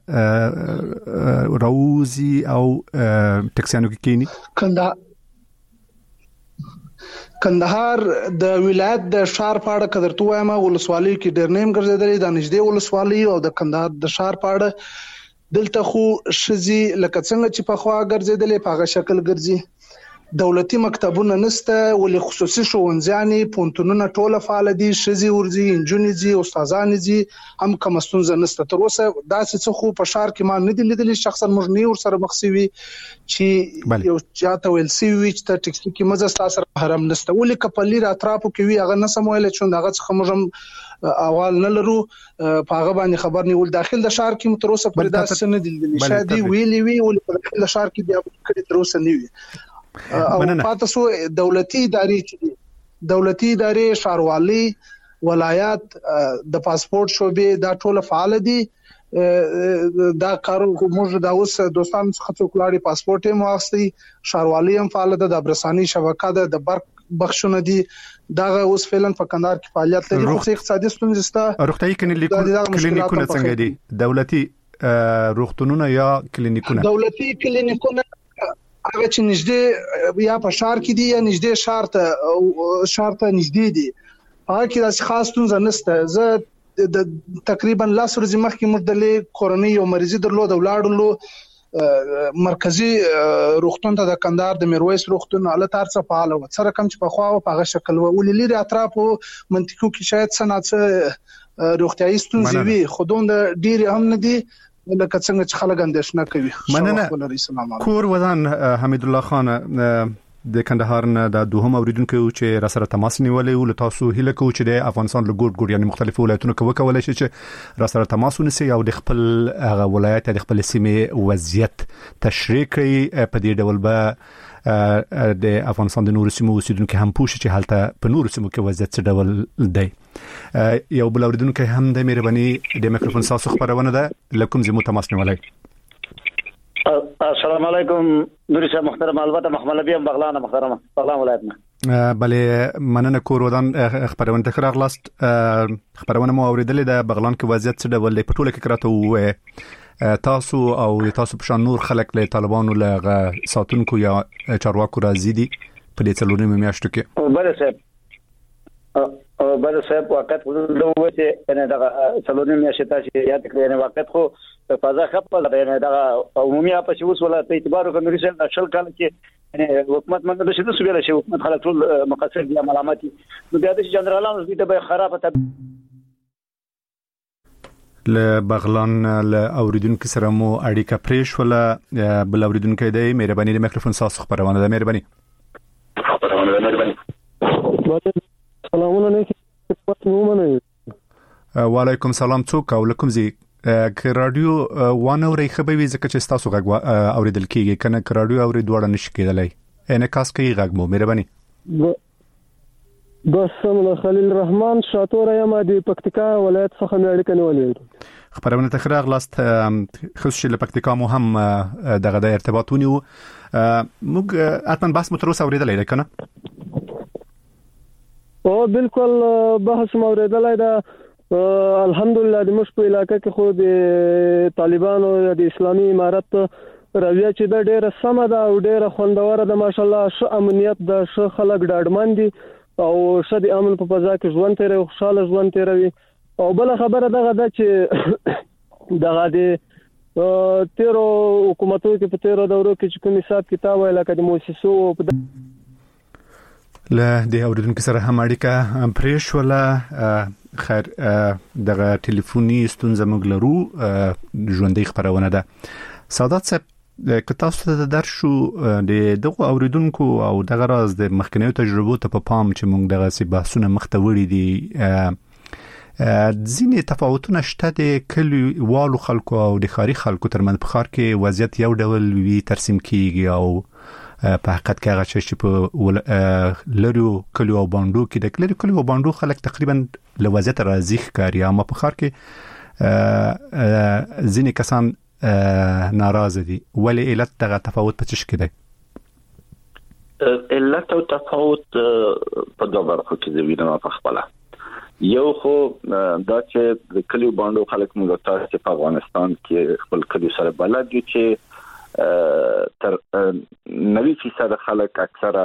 پرته راوځي او ټکسیانو کې کینی؟ کندهار کندهار د ولایت د شار پاړه کدرته وایم ولسوالۍ کې ډېر نیم ګرځیدلې د نږدې ولسوالۍ او د کندهار د شار پاړه دلته خو شزي لکه څنګه چې په خوا ګرځیدلې په هغه شکل ګرځي. دولتي مکتبونه نسته ولې خصوصي ښوونځیانې پونتونونه ټوله فعال دي شزي ورزي انجونې دي استادان دي هم کوم ستونزه نسته. تر اوسه داسې څه خو په شار کې ما نه دي لیدلې شخصا موږ نه ور سره مخسوي چې یو چاته ویل سی وی چې ته ټیکسي کې مزه تاسو سره حرام نسته ولې کپلی را اطرافو کې وی هغه نه سمویل چې هغه څخه موږ اول نه لرو په هغه باندې خبر نیول داخل د شار کې تر اوسه پر داسې نه دي لیدلې شادي ویلي وی ولې په داخل شار کې بیا کړي تر اوسه نه وي او پاتې سو دولتي ادارې دولتي ادارې شاروالي ولایت د پاسپورت شوبې دا ټول فعال دي. دا کارو موږ دا اوس دوستان څخه څوکلاړي پاسپورت یې مواستي شاروالي هم فعال ده د برساني شبکه ده د برق بخښونه دي دا اوس فعلا په کندهار کې فعالیت لري. خو اقتصادي ستونزې ستا روغتيایي کلینیکونه څنګه دي؟ دولتي روغتونونه یا کلینیکونه؟ دولتي کلینیکونه هغه چې نږدې یا په شار کې دي یا نږدې شار ته شار ته نږدې دي هغه کې داسې خاص ستونزه نشته. زه د تقریبا لاس ورځې مخکې موږ د کورنۍ یو مریضي درلود او لاړو مرکزی روغتون ته د کندهار د میرویس روغتون اله تارڅه فعال و سره کم چې په خوا او په شکل و ولې لري اطرافو منطقو کې شاید سناڅه روغتيایي ستونزې وي خودون د ډیر هم نه دي لکه څنګه چې خلک اندېښنه کوي. مننه. کور ودان حمید الله خان د کندهار نه د دوهم اوریدونکو چې را سره تماس نیولې ول تاسو هیله کوم چې د افغانستان له ګوټ ګوټ یعنی مختلفو ولایتونو کې وکولای شي چې را سره تماس ونیسي او د خپل هغه ولایت د خپل سیمې وضعیت تشریح کړي په دې ډول به د افغانستان د نورو سیمو اوسیدونکو هم پوښتنه چې حالت په نورو سیمو کې وضعیت څه ډول دی. یو بل اوریدونکو هم د مهرباني د میکروفون ساسو خبرونه ده لکم زمو تماس نیولای. السلام علیکم نوري صاحب محترم البته محمد نبی بغلان محترم بغلان ولایتنا بله مننه کور ودان خبرونه تکرار لاست خبرونه مو اوریدلې د بغلان کې وضعیت څه ډول دی په ټوله کې کراته و تاسو او تاسو په شان نور خلک له طالبانو له ساتونکو یا چارواکو راځي دي په دې څلورمه میاشتو کې. بله صاحب او بل صاحب وخت نو چې نه دا څلورمه میاشت چې یاد کړی نه وخت خو په فضا خپل نه دا عمومي اپ چې وسوله ته اعتبار وکړي چې شل کال کې یعنی حکومت منځ د شته سویل شي حکومت خلک ټول مقصد دي علاماتي نو بیا د جنرالانو دې ته خرابه ته ل بغلان ل اوریدونکو سره مو اړیکه پریش ولا بل اوریدونکو دی مهرباني د میکروفون ساس خبرونه ده مهرباني خبرونه ده مهرباني. سلام علیکم. وعلیکم سلام څوک او لکم زی ک رادیو وانه ورې خبرې ځکه چې تاسو غږ اوریدل کیږي کنه ک رادیو اوري دوړه نشي کېدلای انعکاس کوي غږ مو مهرباني. بس من خلیل الرحمن شاطور یم د پکتیکا ولایت څخه مې اړیکه نیولې. خبرونه تخراغ لاست خصوصي له پکتیکا مو هم دغه د ارتباطونی او موږ اتمن بس متروس اوریدلای کنه. او بالکل بحث موریدلای دا الحمدلله د مش په علاقې کې خو د طالبانو د اسلامي امارت رویه چې د ډیره سم ده او ډیره خوندوره ده ماشالله ش امنیت د ش خلک ډاډمن دي او ش د امن په فضا کې ژوند تیري او خوشاله ژوند تیروي. او بل خبره دغه ده چې دغه د تیرو حکومتونو کې په تیرو دورو کې چې کوم حساب کتاب علاقې د موسسو په له د اوریدونکو سره هم اړیکه پریش ولا خیر دغه ټلیفوني ستونزه موږ لرو ژوندۍ خبرونه ده. سعادت صاحب که تاسو ته درشو د دغه اوریدونکو او دغه راز د مخکنیو تجربو ته په پام چې موږ دغه سی بحثونه مخته وړي دي ځینې تفاوتونه شته د کلی والو خلکو او د ښاري خلکو ترمنځ په ښار کې وضعیت یو ډول وی ترسیم کیږي او په حقیقت کې هغه چې په لریو کلیو او باندو کې د کلیو کلیو او باندو خلک تقریبا له وضعیت راضي ښکاري اما په ښار کې ځینې کسان ناراضه دي ولی علت دغه تفاوت په څه کې دی؟ علت او تفاوت په دوه برخو کې دی وینم په خپل یو خو دا چې د کلیو باندو خلک موږ تاسو په افغانستان کې خپل کلیو سره بلد دي چې تر نوي فیصد خلک اکثره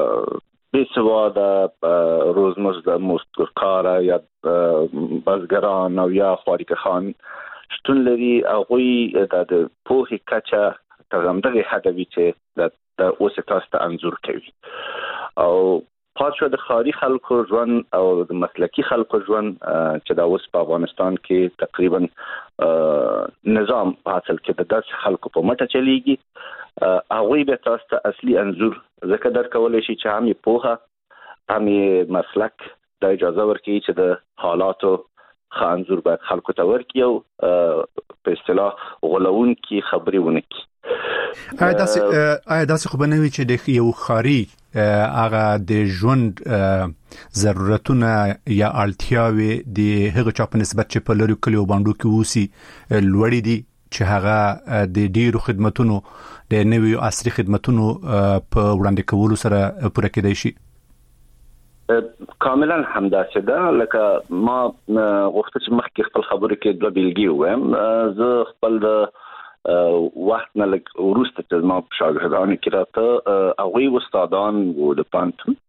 بیسواده روزمرزه مستقره یا بازګران او یا خواریکخان شتون لري هغه د پوهې کچه تر همدغه حد وی چې د اوسه تاسو ته انزور کوي او پاتشو د خاري خلکو ژوند او د مسلکی خلکو ژوند چې دا اوس په افغانستان کې تقریبا نظام حاصل کې د داس خلکو په مټه چلیږي هغه به تاسو ته اصلي انزور ذکر درکولای شي چې هم پوهه هم مسلک د اجازه ورکړي چې د حالاتو خانزور باید خلکو ته ورکړي او په اصطلاح غلون کې خبري ونه کړي. آیا داسې آیا داسې خو بنوي چې د یو خاري هغه د ژوند ضرورتونه یا اړتیاوي د هغه چا په نسبت چې په لری کلیو باندې کې وسی لوړې دي چې هغه د ډیرو خدماتونو د نویو عصري خدماتونو په وړاندې کولو سره پوره کېدای شي؟ کاملا همداسې ده لکه ما غوښته چې مخکې خپل خبرې کې دوه بیلګې وایم. زه خپل د وخت نه لږ وروسته چې ما شاګردانو کې راته هغوی استادان وو د پانتون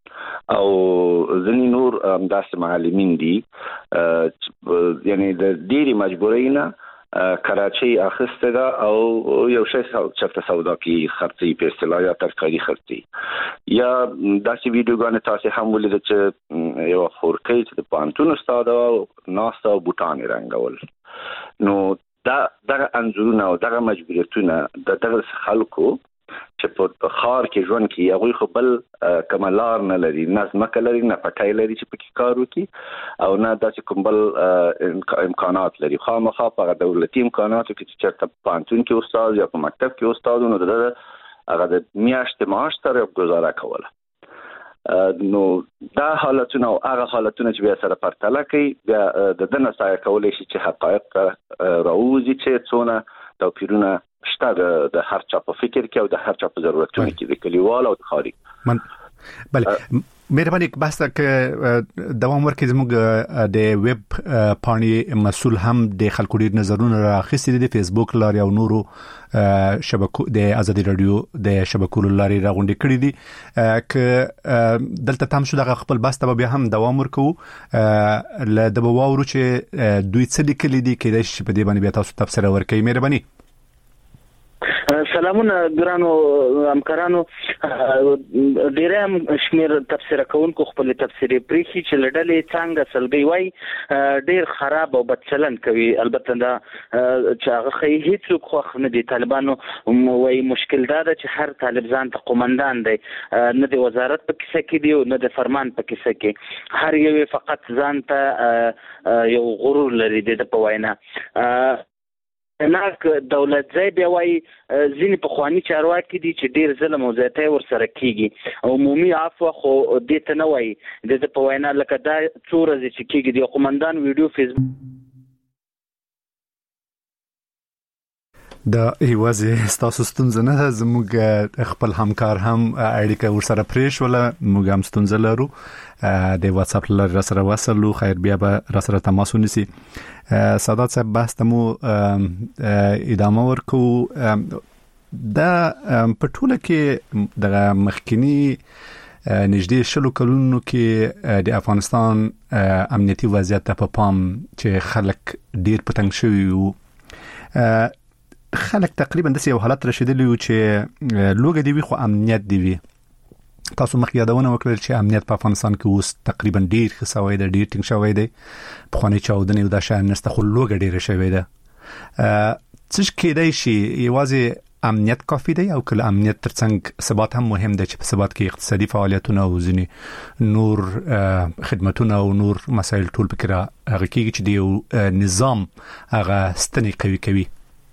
او ځینې نور همداسې معلمین دي یعنی د ډېری مجبورینه کراچي اخسته دا او یو شی چفته سودا کی خرڅي په اصطلاح یا ترکاري خرڅي یا داسې ویډیوګانې تاسو هم ولید چې یو خورکې چې د پانتون استاد او ناستا بوتان رنګول نو دا دغه انځورونه او دغه مجبوریتونه د دغه خلکو چې په خار کې ژوند کې هغه خو بل کمالار نه لري نه ځمکه لري نه پټای لري چې پکې کار وکړي او نه داسې کوم بل امکانات لري خامخا په دولتي امکاناتو کې چې چېرته پانتون کې استاد یا په مکتب کې استاد نو د هغه د میاشتې معاش سره گزاره کوله نو دا حالتونه او هغه حالتونه چې بیا سره پرتله کوي بیا د دنه سایه کولای شي چې حقایق راوځي چې څونه توپیرونه شته د هر چا په فکر کې او د هر چا په ضرورتونو کې د کلیوال او د خاري من بله مهرباني بحث کې دوام ورکړئ زموږ د ویب پاڼې مسول هم د خلکو ډیر نظرونه راخستي دي فیسبوک لاري او نورو شبکو د ازادي رادیو د شبکو لاري راغونډې کړې دي ک دلته تام شو د خپل بحث ته بیا هم دوام ورکو ل د بواورو چې دوی څه لیکلي دي کې د شپې باندې بیا تاسو تفسیر ورکړئ مهرباني سلامونه ګرانو همکارانو ډېر هم شمیر تفسیر کوونکو خپل تفسیر پریخي چې لړلې څنګه سلګي وای ډېر خراب او بد چلن کوي البته دا چې هغه هیڅ خو نه دي طالبانو وای مشکل دا ده چې هر طالب ځان ته قومندان دی نه د وزارت په کیسه کې دی او نه د فرمان په کیسه کې هر یو فقط ځان ته یو غرور لري د په وینا ناک دولت ځای بیا وای ځینې پخواني چارواکي دي چې ډیر ظلم او زیاتی ورسره کیږي او عمومي عفو خو دې ته نه وای د په وینا لکه دا څو ورځې چې کیږي د قومندان ویډیو فیسبوک د ایوازې ستاسو ستونزه نه زموږ خپل همکار هم اړیکه ورسره پریش ولا موږ هم ستونزه لرو د واتس اپ لاره سره وصلو خیر بیا به را سره تماس ونیسي سادات صاحب بحث تمو ادامه ورکو دا په ټوله کې د مخکینی نږدې شلو کلونو کې د افغانستان امنیتي وضعیت په پام چې خلک ډیر پتنګ شوي وو خلک تقریبا د یو حالت رسیدلی و چې لوګه دی وي خو امنیت دی وي تاسو مخکې یادونه وکړل چې امنیت په افغانستان کې اوس تقریبا ډیر ښه شوی دی ډیر ټینګ شوی دی په خوني چاودنې او د شان نسته خو لوګه ډیر شوی دی څه کېدای شي یوازې امنیت کافي دی او کله امنیت ترڅنګ ثبات هم مهم دی چې په ثبات کې اقتصادي فعالیتونه او ځینې نور خدماتونه او نور مسایل ټول پکې را هغه کېږي چې دی نظام هغه ستنې قوي کوي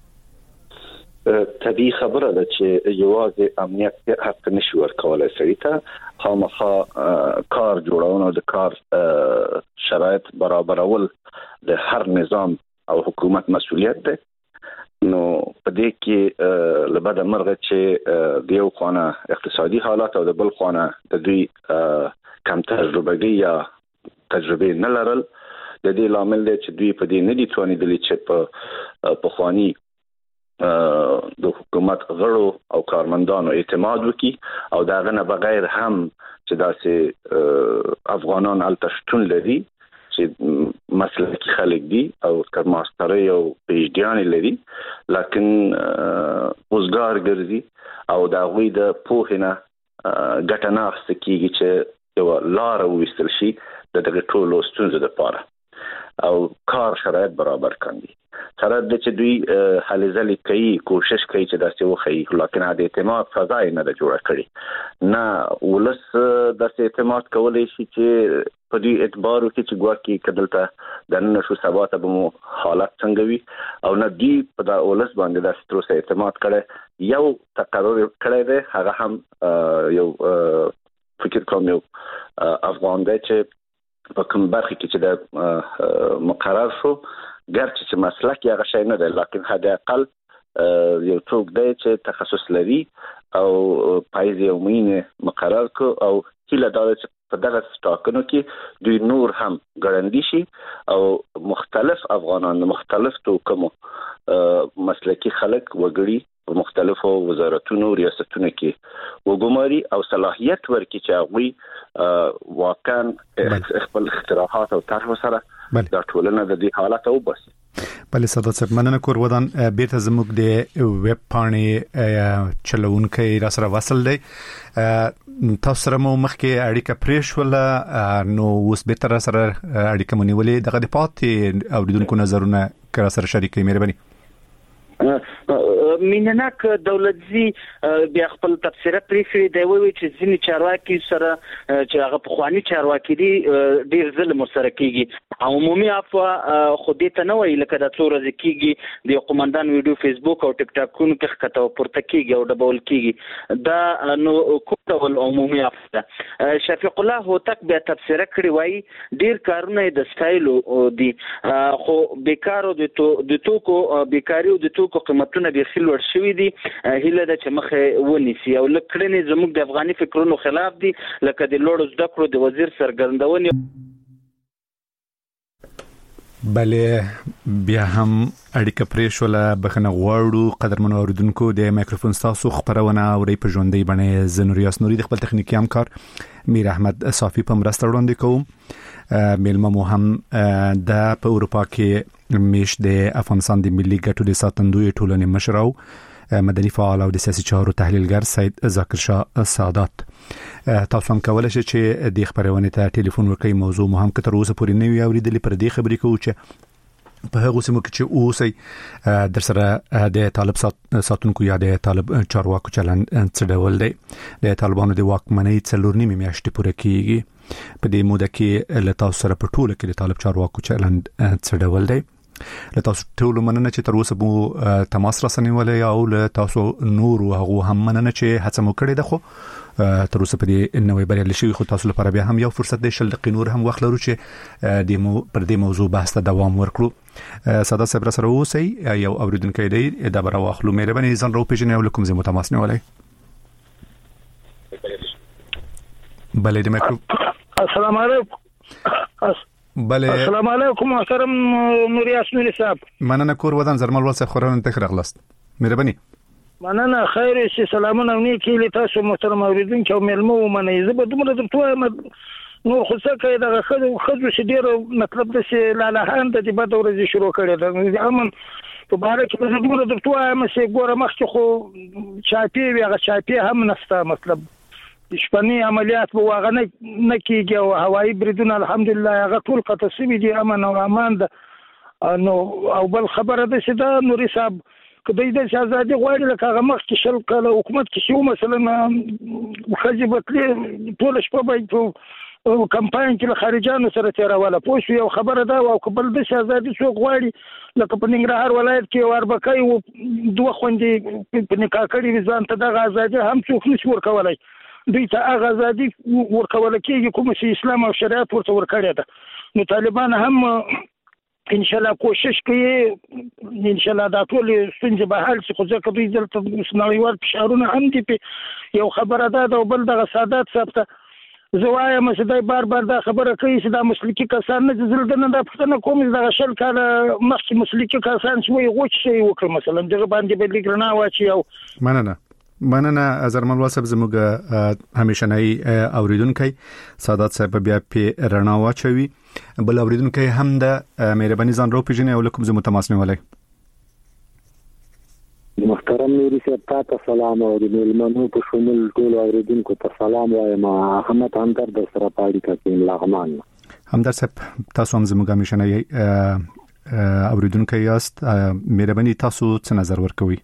طبيعي خبره ده چې یوازې امنیت حق نشي ورکولای سړي ته خامخا کار جوړونه او د کار شرایط برابرول د هر نظام او حکومت مسؤلیت ده نو په دې کې لبد مرغه چې د یو خانه اقتصادي حالات او د بل خانه د دوی کم تجربه یا تجربه نه لرل د دې لامل دی چې دوی په دې نه دي توانیدلی چې په پخوانی د حکومت غړو او کارمندانو اعتماد وکړي او دا غنه بغیر هم چې داسې افغانان التشتون لري چې مسلکي خلک دي او کار ماستري او پی ایچ ډي لري لکن وزګار ګرځي او دا غوي د پوهنه ګټه نه اخیستل کیږي چې یو لار وستل شي د دغه ټولو ستونزو لپاره او کار شرایط برابر کړي سره د چې دوی هلې ځلې کوي کوشش کوي چې داسې وخی لکن د اعتماد فضا نه د جوړ کړي نه ولس د اعتماد کولای شي چې په دې اعتبار کې چې ګواکې کدلته د نن شو ثبات به مو حالت څنګه وي او نه دی په د ولس باندې د سترو سره اعتماد کړي یو تقرر کړی دی هغه هم یو فکر کوم یو افغان دی چې په کوم برخه کې چې د مقرر شو ګرچې چې مسلک یې هغه شی نه دی لکن حد اقل یو څوک دی چې تخصص لري او پایز یو مینه مقرر کو او هیله دا چې په دغه ټاکنو کې دوی نور هم ګړندی شي او مختلف افغانان مختلف توکمو مسلکی خلک وګړي په مختلفو وزارتونو ریاستونو کې وګماري او صلاحیت ورکړي چې هغوی واقعا خپل اختراعات او طرح سره د ټولنې د دې حالت او بس بلې صادق صاحب مننه کور ودان بیرته زموږ د ویب پاڼې چلونکي را سره وصل دی تاسو سره مو مخکې اړیکه پرې شوله نو اوس به تر سره اړیکه مونیولې دغه د پاتې اوریدونکو نظرونه کړه سره شریکې مهرباني مینناک دولتزي بیا خپل تفسیره پریفری دی وی چې ځینې چارواکي سره چې هغه په خواني چارواکي دي ډیر ظلم سره کیږي او عمومي عفو خو دې ته نه وی لکه د څو ورځې کیږي د قومندان ویډیو فیسبوک او ټیک ټاک کو کې ښکته پورته کیږي او ډبول کیږي دا نو کوم ډول عمومي عفو ده شفیق الله هوتک بیا تفسیره کړی وای ډیر کارونه د سټایلو دي خو بیکارو د تو د توکو بیکاریو د توکو قیمتونه به خل ور شوې دي هله د چمخه ونیسي او لکړنې زموږ د افغاني فکرونو خلاف دي لکه د لوړ زده کړو د وزیر سرګرندونې بلې بیا هم اړیکه پرې شوله بخنه غواړو قدرمنو اوریدونکو د مایکروفون تاسو خبرونه اوري په ژوندۍ باندې زنوریاس نوري د خپل تخنیکی همکار میر احمد صافی په مرسته وړاندې کوم میلمه مو هم د په اروپا کې میش د افغانستان د ملي ګټو د ساتندوی ټولنې مشر او مدني فعال او د سیاسي چارو تحلیلګر سید ذاکر شاه سعادت تاسو هم کولای شئ چې د خبرونه ته ټلیفون وکړئ موضوع مو هم که تر اوسه پورې نه وي اوریدلې پر دې خبرې کوو چې په هغه سیمو کې چې اوسئ در سره د طالب ساتونکو یا د طالب چارواکو چلن څه ډول دی د طالبانو د واکمنۍ څلور نیمه میاشتې پوره کیږي په دې موده کې له تاسو سره په ټوله کې د طالب چارواکو چلن څه ډول دی له تاسو ټول مننه چې تر اوسه مو تماس راسنیولې او له تاسو نور او هغه هم مننه چې هڅه مو کړې ده خو تر اوسه په دې نوې بریالي شوی خو تاسو لپاره بیا هم یو فرصت دی شل دقیقې نور هم وخت لرو چې د مو پر دې موضوع بحث ته دوام ورکړو ساده صبر سره اوسئ یو اوریدونکو دی دا برا واخلو مهرباني ځان رو پیژنې او کوم زمو تماس نیولای بلې د مایکرو السلام علیکم بله السلام علیکم محترم نور یاسمین صاحب مننه کور ودان زرمل ول صاحب خوران ته خرغلست مهرباني مننه خیر شي سلامونه ونی کلی تاسو محترم اوریدونکو او ملمو منه زه به دومره درته نور خو څه کوي دغه خځو خځو چې ډیر مطلب د سی لاله هند د بده ورځې شروع کړي د امن په باره کې به دومره درته وایم چې ګوره مخکې خو چاپی وی هغه چاپی هم نسته مطلب شپنی عملیات به واغ نه نه کیږي او هوایي بریدونه الحمدلله هغه ټول قطع شوي دي امن او امان ده نو او بل خبره ده چې دا نوري صاحب کله د آزادي غواړي لکه هغه مخکې شل کله حکومت کې شو مثلا خجبتلي ټول شپه به کمپاین کې خارجانو سره تیروله پوه یو خبره ده او قبل د آزادي څو غواړي لکه په ننګرهار ولایت کې وربکای او دوه خوندې په نکاح کړي ځان ته د آزادي هم څوک نشي ورکولای دوی ته هغه ازادي ورکول کېږي کوم چې اسلام او شریعت ورته ورکړی ده نو طالبان هم ان شاء الله کوشش کوي ان شاء الله دا ټول څنګه به حل شي خو ځکه دوی دلته نړیوال فشارونه هم دي په یو خبره ده او بل دغه سادات ثابته زوایا مسدای بار بار دا خبره کوي چې دا مسلکی کسان نه زلدنه دا پښتنه کوم دغه شل کاله مخکې مسلکی کسان شوی غوښ شي وکړي مثلا دغه باندې به لګرنا واچي او مننه مننه زرمل واسب زموږ همیشنۍ اوریدونکو سادات صاحب بیا په رڼا واچوي بل اوریدونکو هم د مهرباني ځان رو پیژنې او لکم زمو تماس نیولای محترم نوري صاحب تاسو سلام او د ملمنو په شمول ټول اوریدونکو ته سلام وایم احمد همدرد سره پاړی کوم لغمان همدرد صاحب تاسو هم زموږ همیشنۍ اوریدونکو یاست مهرباني تاسو څه نظر ورکوي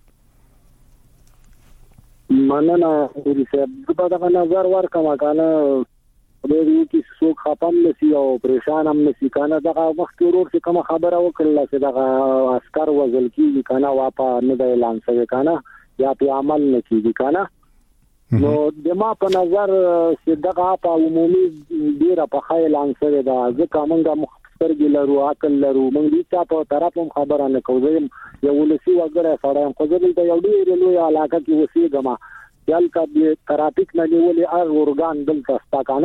مننه نوري صاحب په دغه نظر ورکوم کنه د دې کې څوک خپم نسی او پریشان هم نسی کنه دغه وخت ورور چې کوم خبره وکړه چې دغه عسكر وزل کیږي کنه واپا نه د اعلان شوی کنه یا په عمل نه کیږي کنه نو د ما په نظر چې دغه په عمومي ډیره په خای اعلان شوی دا ځکه موږ مختصر لرو عقل لرو موږ دې په طرف هم خبره نه کوو یو ولسی وګړه سره خو ځل د یو ډیر لوی علاقه کې وسیګما یال کا د ترافیک نه نیولې ار اورګان دلته ستا کنه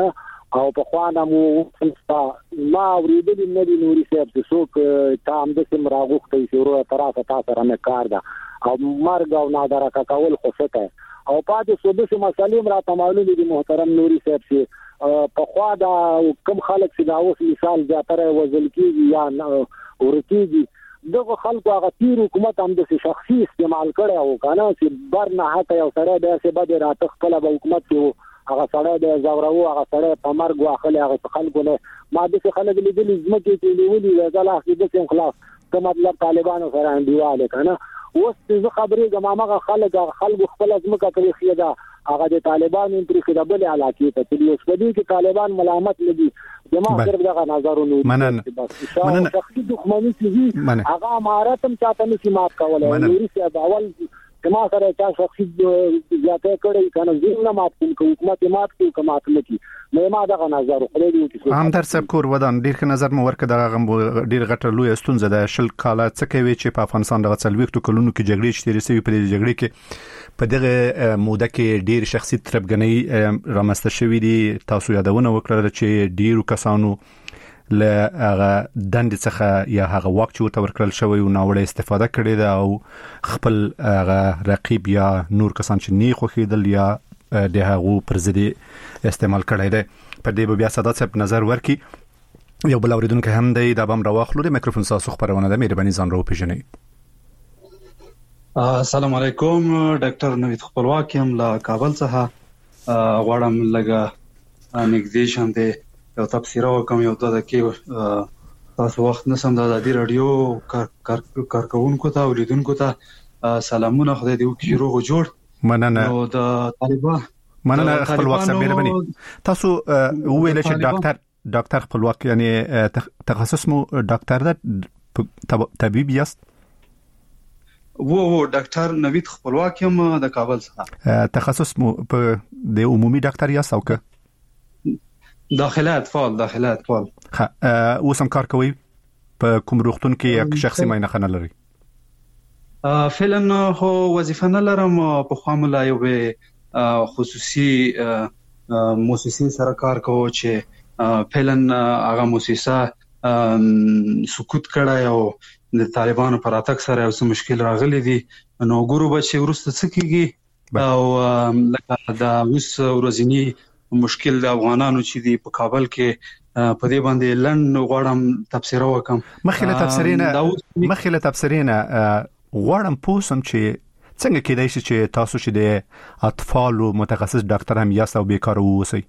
او په خوانه مو ما ورېدل نه دي نوري صاحب چې څوک تام د سم راغوختي چې ورو طرفه تاسو را نه کار ده او مرګ او نادره کول خو څه او پاتې سوده سم مسالې را تمالو دي محترم نوري صاحب چې په خوا دا کم خلک چې دا اوس مثال زیاتره وزل کیږي یا ورکیږي دغه خلکو هغه تیر حکومت هم د شخصي استعمال کړي او کنه چې بر نه هټه یو سره د سبب راته خپل حکومت کې هغه سره د زورو هغه سره په مرګ واخلې هغه خلکو له ماده څخه خلک لیدل زمکه چې نیولې د الله د څه خلاف ته مطلب طالبانو سره انډیواله کنه اوس څه خبرې ګمامه خلک خلکو خپل زمکه کوي خیدا هغه د طالبانو پر خدابل علاقه ته چې اوس په دې کې طالبان ملامت لدی جماعت صرف دغه نظرونه منن منن شخصي دښمنۍ چې هغه مهارت هم چاته نشي مات کولای نوري چې اول کما سره چا شخصي زیاته کړي کنه زینه مات کوم حکومت مات کوي کما کوي نو ما دغه نظر خو دې هم در سب کور ودان ډیر ک نظر مو ورکه دغه ډیر غټه لوی استونزه د شل کاله څه کوي چې په افغانستان دغه څلويختو کلونو کې جګړې چې تیرې سوي په دې جګړې کې په دغه موده کې ډیر شخصي تربګنۍ رامسته شوې دي تاسو یادونه وکړه چې ډیرو کسانو له هغه دند څخه یا هغه وخت چې ورته ورکړل شوی او ناوړه استفاده کړې ده او خپل هغه رقیب یا نور کسان چې نه خوخیدل یا د هغه پر ضد استعمال کړی دی په دې بیا ساده څه نظر ورکي یو بل اوریدونکو هم دی د بام راوخلو د میکروفون تاسو خبرونه د مهرباني ځان راو پیژنئ. السلام علیکم ډاکټر نوید خپلواک يم له کابل څخه غواړم لګه نږدې شم دی یو تفسیر وکم یو د کې تاسو وخت نسم د دې رادیو کارکونکو ته اوریدونکو ته سلامونه خدای دې وکړي روغ جوړ مننه نو د طالبان مننه خپل وخت مهرباني تاسو ویل چې ډاکټر ډاکټر خپلواک یعنی تخصص مو ډاکټر ده طبيب یاست وو وو ډاکټر نوید خپلواک يم د کابل څخه تخصص مو په د عمومي ډاکټر یاست او که داخلات فعال داخلات فعال ها اوس هم کار کوي په کوم روغتون کې یک شخصي معاینه خانه لري فعلا هو وظیفه نه لرم په خامله یو خصوصي مؤسسه سره کار کوم چې فعلا هغه مؤسسه سکوت کړه او د طالبانو پر اتاک سره یو څه مشکل راغلي دي نو ګورو به چې ورسته څه کیږي او لکه دا اوس ورځنی مشکل د افغانانو چې دی په کابل کې په دې باندې لن غواړم تفسیر وکم مخله تفسیرینه مخله تفسیرینه غواړم پوسم چې څنګه کېدای شي چې تاسو چې د اطفال او متخصص ډاکټر هم یاست او بیکاره ووسی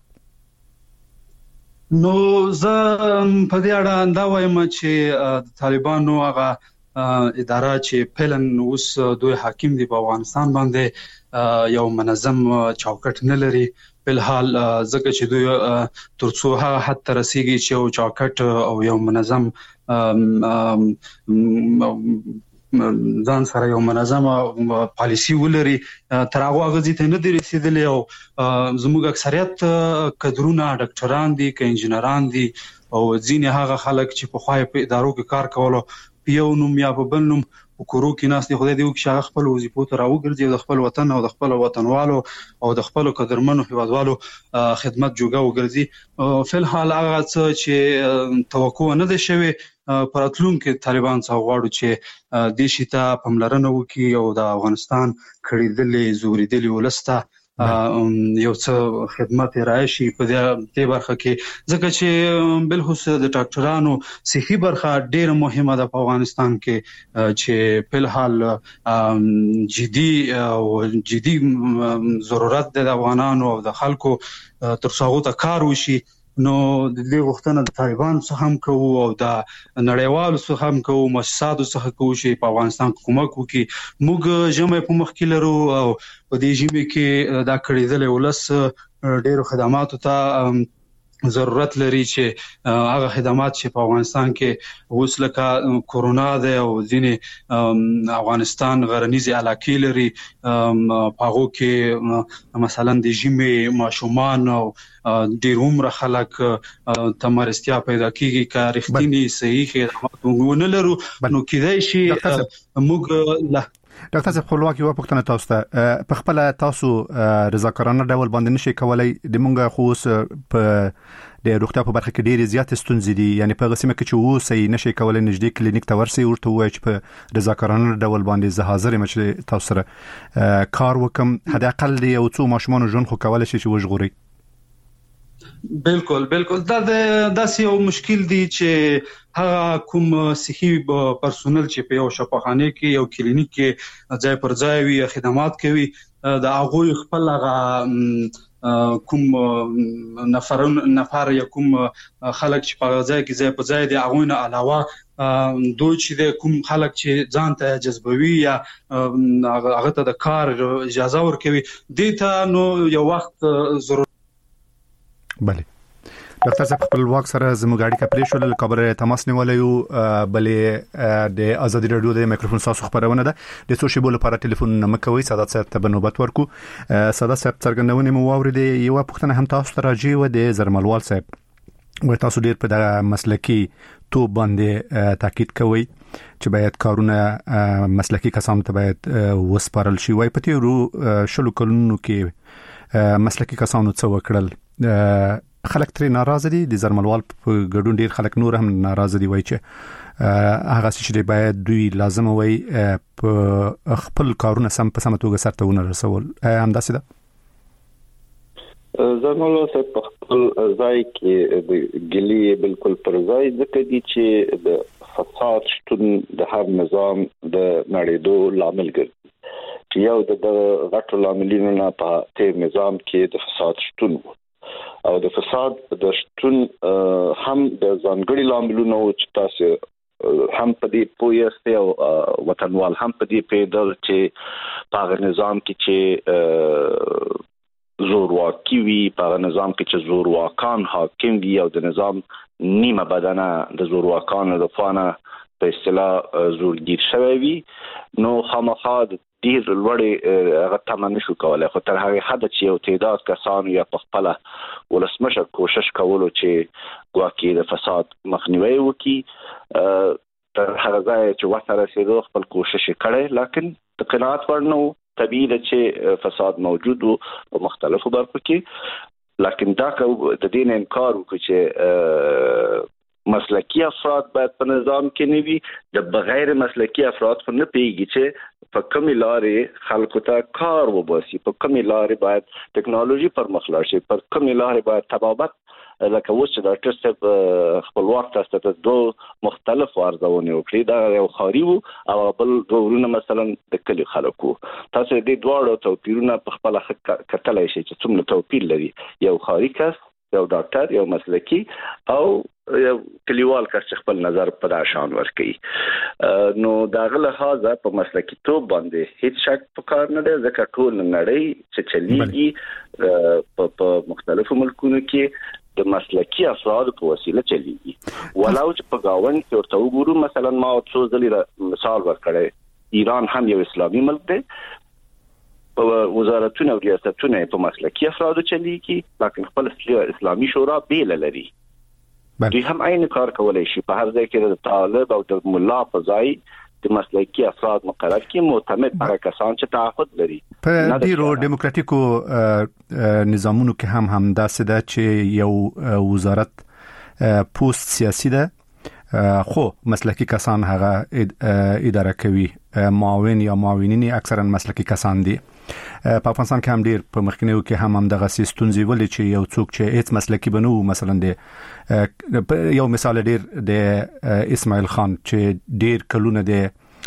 نو زه په دې اړه دا وایم چې طالبانو هغه اداره چې پلن اوس دوی حاکم دي په افغانستان باندې یو منظم چوکټ نه لري په حال ځکه چې دوی ترڅو هغه حد ته رسیږي چې یو چوکټ او یو منظم ځان سره یو منظمه پالیسی ولري تر هغه غزي ته نه دی رسیدلی او زموږ اکثریت کډرونه ډاکټران دي ک انجنیران دي او ځینې هغه خلک چې په خوای په ادارو کې کار کولو پیو نوم یا په بل نوم وکړو کې ناس نه خدای دې وکړي خپل وظیفو ته راوګرځي د خپل وطن او د خپل وطنوالو او د خپل قدرمنو هیوادوالو خدمت جوګه وګرځي فل حال هغه څه چې توقع نه ده شوی پراتلون کې طالبان څو غواړي چې د شیتا پملرنه وکي او د افغانستان کړيدلې زوریدلې ولسته یو څه خدمت راشي په دې برخه کې ځکه چې بل خصوص د ډاکټرانو صحي برخه ډیره مهمه ده په افغانستان کې چې په حال جدي او جدي ضرورت ده د افغانانو او د خلکو تر څو ته کار وشي نو د دې غوښتنه د طالبان څخه هم کوو او د نړیوالو څخه هم کوو مؤسساتو څخه کوو چې په افغانستان کومک وکړي موږ جمع په مخ کې لرو او په دې جمع کې دا کړیدل ولس ډیرو خدماتو ته ضرورت لري چې هغه خدمات چې په افغانستان کې اوس لکه کورونا ده او ځینې افغانستان غرنیزي علاقې لري په هغه کې مثلا د جیمې ماشومان او ډیر عمر خلک تمرستیا پیدا کیږي که رښتینی صحیح خدمات ونه لرو نو کېدای شي موږ له ډاکټر صاحب خپلواکي و پښتنه تاسو ته په خپل تاسو رضاکارانه ډول باندې نشي کولای د مونږه خو په د روغتیا په برخه کې ډېر زیات ستونزې دي یعنی په غسیمه کې چې وو سي نشي کولای نږدې کلینیک ته ورسي ورته وای چې په رضاکارانه ډول باندې زه حاضر یم چې تاسو سره کار وکم حد اقل دی او څو ماشومان ژوند خو کولای شي چې وژغوري بالکل بالکل دا داسې یو مشکل دی چې هغه کوم صحي پرسونل چې په یو شفاخانه کې یو کلینیک کې ځای پر ځای وي خدمات کوي دا هغه خپل هغه کوم نفرون نفر یا کوم خلک چې په ځای کې ځای په ځای دی هغه نه علاوه دوی چې د کوم خلک چې ځان ته جذبوي یا هغه ته د کار اجازه ورکوي دې ته نو یو وخت ضرورت بله ډاکټر صاحب خپل واک سره زموږ اړیکه پرې شو له خبره تماس نیولې یو بلې د ازادي رادیو د میکروفون تاسو خبرونه ده د څو شیبو لپاره ټلیفون نه کوي سادات صاحب ته بنوبت ورکو سادات صاحب څرګندونه مو واورېدې یو پوښتنه هم تاسو ته راځي و د زرملوال صاحب و تاسو ډیر په دغه مسلکی تو باندې تاکید کوي چې باید کارونه مسلکی کسان ته باید وسپارل شي وای پته ورو شلو کلونو کې مسلکی کسانو څو وکړل خلک ترې ناراضه دي د زرملوال په ګډون ډیر خلک نور هم ناراضه دي وای چې هغه چې باید دوی لازم وای په خپل کارونه سم په سم توګه سرته ونه رسول هم داسې ده زرملوال صاحب په خپل ځای کې د ګلی بالکل پر ځای ځکه دي چې د فساد شتون د هر نظام د نړیدو لامل ګرځي چې یو د غټو لاملونو نه په تیر نظام کې د فساد شتون او د فساد د شتون هم د ځانګړي لاملونو چې تاسو هم په دې پوهیسته او وطنوال هم په دې پیدل چې په نظام کې چې زور واکي وي په نظام کې چې زور واکان حاکم وي او د نظام نیمه بدنه د زور واکانو د فانه په اصطلاح زورگیر شوی وي نو خامخا ډیر لوړې هغه تمه نشو کولای خو تر هغه حد چې یو تعداد کسان یا په خپل ولسمشر کوشش کولو چې ګواکې د فساد مخنیوي وکړي تر هغه ځای چې وسره رسیدو خپل کوشش کړي لکن د قناعت ورنو طبيعي ده چې فساد موجود وو په مختلفو برخو کې لکن دا د دین انکار وکړي چې مسلکی افراد باید په نظام کې نه وي د بغیر مسلکی افراد خو نه پیږي چې په کومې لارې خلکو ته کار وباسي په کومې لارې باید ټکنالوژي پر مخ لاړ شي پر کومې لارې باید طبابت لکه اوس چې ډاکټر صاحب خپل وخت تاسو ته دوه مختلف ارزونه وکړي دا یو خاري وو او بل ډورونه مثلا د کلی خلکو تاسو دې دواړو توپیرونه په خپل کتلای شي چې څومره توپیر لري یو خاري کس یو ډاکټر یو مسلکی او یو کلیوال کس چې خپل نظر په دا شان ورکړي نو داغه لحاظه په مسلکی توپ باندې هیڅ شک پکار نه دی ځکه ټول نړۍ چې چلیږي په مختلفو ملکونو کې د مسلکی افراد په وسیله چلیږي ولو چې په گاون کې ورته وګورو مثلا ما څو ځلې مثال ورکړی ایران هم یو اسلامي ملک دی وزارتونه او ریاستونه په مسلکی افرادو چلیږي لکه خپل اسلامي شورا بیل لري دوی هم عین کار کولای شي په هر ځای کې د طالب او د مولا په ځای د مسلکی افراد مقرر کی معتمد هغه کسان چې تعهد لري په ډیرو دیموکراتیکو نظامونو کې هم هم داسې ده چې یو وزارت پوست سیاسي ده خو مسلکی کسان هغه اداره کوي معاون یا معاونین اکثرا مسلکی کسان دي په افغانستان کې هم ډیر په مخکینیو کې هم هم دغه سیستونزي ولې چې یو څوک چې هیڅ مسلکی بنو مثلا د یو مثال ډیر د اسماعیل خان چې ډیر کلونه د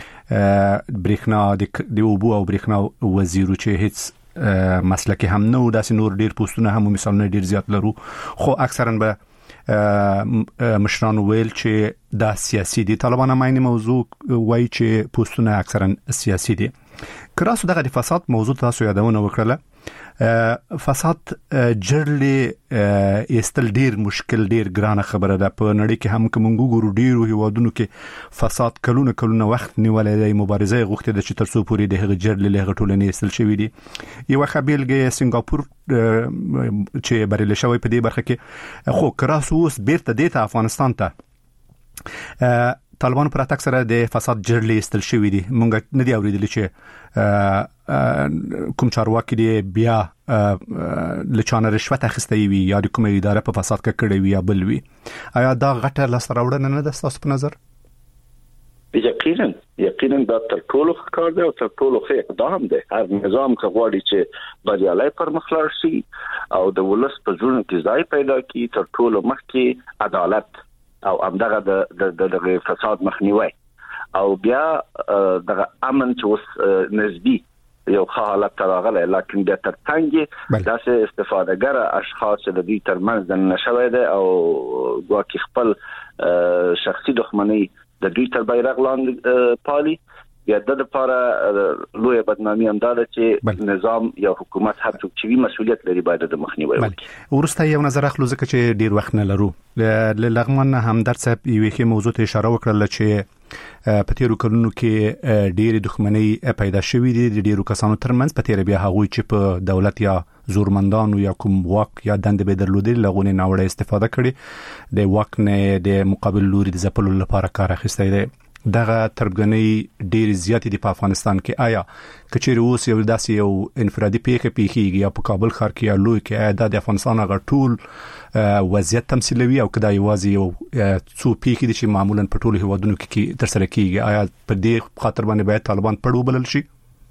بریښنا د اوبو او بریښنا وزیر چې هیڅ مسلکی هم نو داسې نور ډیر پوسټونه هم مثالونه ډیر زیات لرو خو اکثرا به مشران ویل چې دا سیاسي دي طالبان هم عین موضوع وایي چې پوسټونه اکثرا سیاسي دي کراسو دغه د فساد موضوع تاسو یادونه وکړه فساد جړلې استل ډیر مشکل ډیر ګرانه خبره ده په نړۍ کې هم کوم ګورو ډیرو هیوادونو کې فساد کلونه کلونه وخت نیولې د مبارزې غوښتي د چې ترڅو پوری د هغه جړلې له ټولنې استل شوې دي یو خبرګه سنگاپور چې بریل شوی په دې برخه کې خو کراسو اوس بیرته د افغانستان ته طالبان پر اتک سره د فساد جرلې استل شوې دي مونږ نه دی اوریدل چې کوم چارواکي دی بیا لچانه رشوت اخیستې وي یا د کومه اداره په فساد کې کړې وي یا بل وي آیا دا غټه لاسراوړنه نه ده تاسو په نظر؟ یقینا یقینا دا تر ټولو ښکار دی او تر ټولو ښه اقدام دی. هر نظام که غواړي چې بریالي پرمخ لاړ شي او د ولس په ژوند کې ځای پیدا کړي تر ټولو مخکې عدالت او همدغه د د فساد مخنیوي او بیا دغه امن چې اوس نسبی یو حالت راغلی لکه د ترڅنګ داسې استفادهګر اشخاص د دې ترمنځ نشوي دي او ګواکې خپل شخصي دښمنۍ د دوی تر بیرغ لاندې پالي بیا د لپاره لوی بدنامي هم ده چې نظام یا حکومت هر څوک چې مسؤلیت لري باید د مخنیوي وکړي. ورسته یو نظر اخلو ځکه چې ډیر وخت نه لرو لغمان همدرد صاحب یو کې موضوع ته اشاره وکړه چې په تیرو کلونو کې ډېر دښمنۍ پیدا شوې دي د ډیرو کسانو ترمنځ په تیر بیا هغوی چې په دولت یا زورمندانو یا کوم واک یا دند به درلودي لغونې ناوړه استفاده کړي د واک نه د مقابل لوري د ځپلو لپاره کار اخیستی دی. دغه تربګنۍ ډېر زیات دي په افغانستان کې. آیا کچېر اوس یو داسې یو انفرادي پیښه پیښیږي یا په کابل ښار کې یا لوی کې د افغانستان هغه ټول وضعیت تمثیلوي او کدا یوازې یو څو پیښې دي چې معمولا په ټولو هیوادونو کې تر سره کیږي؟ آیا په دې خاطر باندې باید طالبان پړو بلل شي؟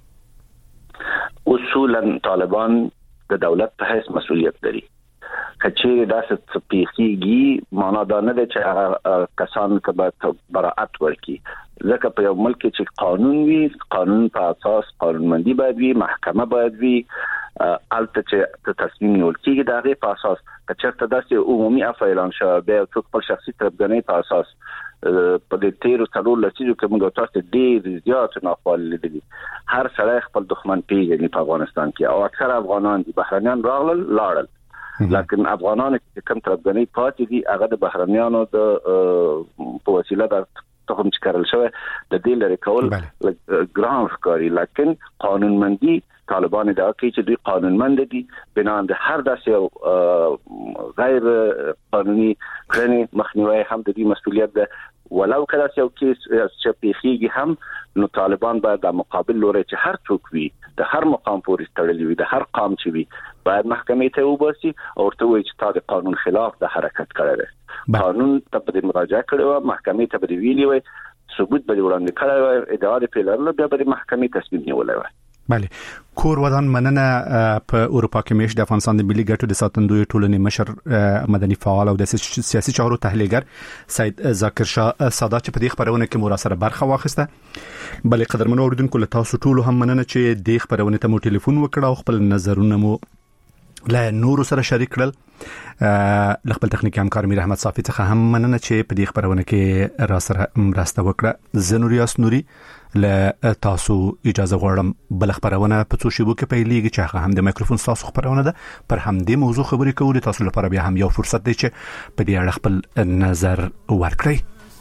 اصولا طالبان د دولت په هیڅ مسؤلیت لري. کچېر داسې پیښیږي معنا دا نه ده چې کسان ته براءت ورکړي ځکه په یو ملک کې چې قانون وي قانون په اساس قانونمندي باید وي محکمه باید وي البته چې تصمیم نیول کېږي د هغې په اساس که چېرته داسې عمومي عفو اعلان شوی بیا څوک خپل شخصي تربګنۍ په اساس په دې تیرو څلور لسیزو کې موږ تاسو ډېر زیات ناخوالې لیدلي. هر سړی خپل دښمن پیژني په افغانستان کې او اکثر افغانان دي بهرنیان راغلل لاړل لکن افغانان چې کوم تربګنۍ پاتې دي هغه د بهرنیانو د په وسیله د تخم چې کارل شوی د دې لري کول ګران ښکاري لکن قانونمندي طالبان دا کوي چې دوی قانونمند دي بنا د هر داسې غیر قانوني کړنې مخنیوي هم د دې مسؤلیت ده ولو کله چې یو کیس چې پیښیږي هم نو طالبان باید د مقابل لوري چې هر څوک وي د هر مقام پورې تړلی وي د هر قام چې وي باید محکمې ته وباسي او ورته وایي چې تا د قانون خلاف د حرکت کړی دی قانون ته به مراجعه کړې وه محکمې ته به ویلي وي ثبوت به وړاندې کړی وي ادعا د پیل لرله بیا به محکمې تصمیم نیولی وي. بله کور ودان مننه په اروپا کې مېش د افغانستان د ملي ګټو د ساتندوی ټولنې مشر مدني فعال او د سیاسي چارو تحلیلګر سید ذاکر شاه سادات چې په دې خبرونه کې مو سره برخه واخیسته. بلې قدرمنو اوریدونکو له تاسو ټولو هم مننه چې د خبرونه ته مو ټلیفون وکړ او خپل نظرونه مو له نور سره شریک کړل. ل خپل تخنیکی همکار میر احمد صافی څخه هم مننه چې په دې خبرونه کې را سره مرسته وکړه. زنوریاس نوري له تاسو اجازه غواړم بل خبرونه په څو شیبو کې پیلېږي چې هغه هم د مایکروفون تاسو خبرونه ده پر همدې موضوع خبرې کول تاسو لپاره بیا هم یو فرصت دی چې په دې اړه خپل نظر ورکړئ.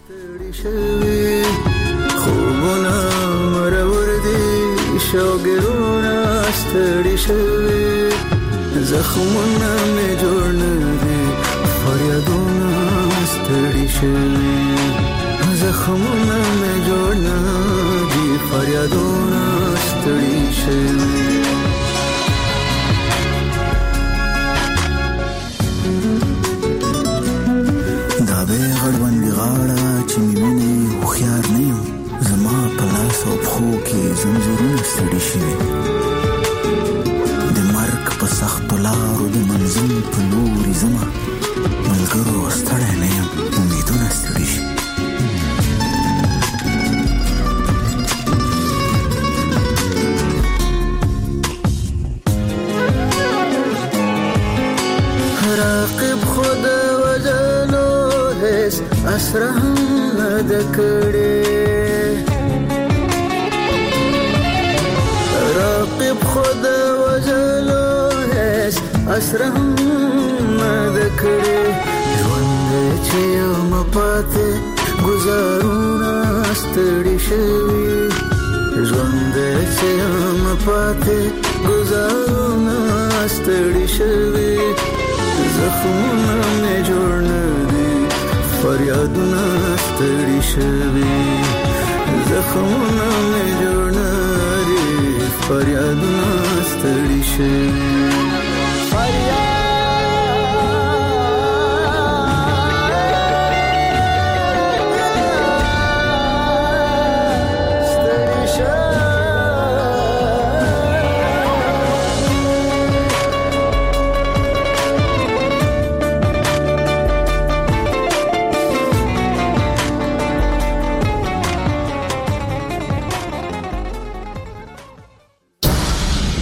خوبونه مرور دي شوګرونه ستړي شوي زخمونه مې جوړ نه دي فریادونه ستړي شوي زخمونه مې جوړ نه دي فریادونه ستړي شوي. دا به غړوند غاړه چې مینه خوخيار نه یم زما په لاس او پخو کې زنجیرونه ستړي شوي د مرګ په سخت لارو د منزل په لوري زما ملګرو ستړی نه یم امیدونه ستړي شي. راقب خود وجلو هیڅ اسره هم نه ده کړې راقب خود وجلو هیڅ اسره هم نه ده کړې ژوند چې یم پاتې ګزارونه ستړي شوي ژوند چې یم پاتې ګزارونه ستړي شوي زخمونه مې جوړ نه دي فریادونه ستړي شوي زخمونه مې جوړ نه دي فریادونه ستړي شوي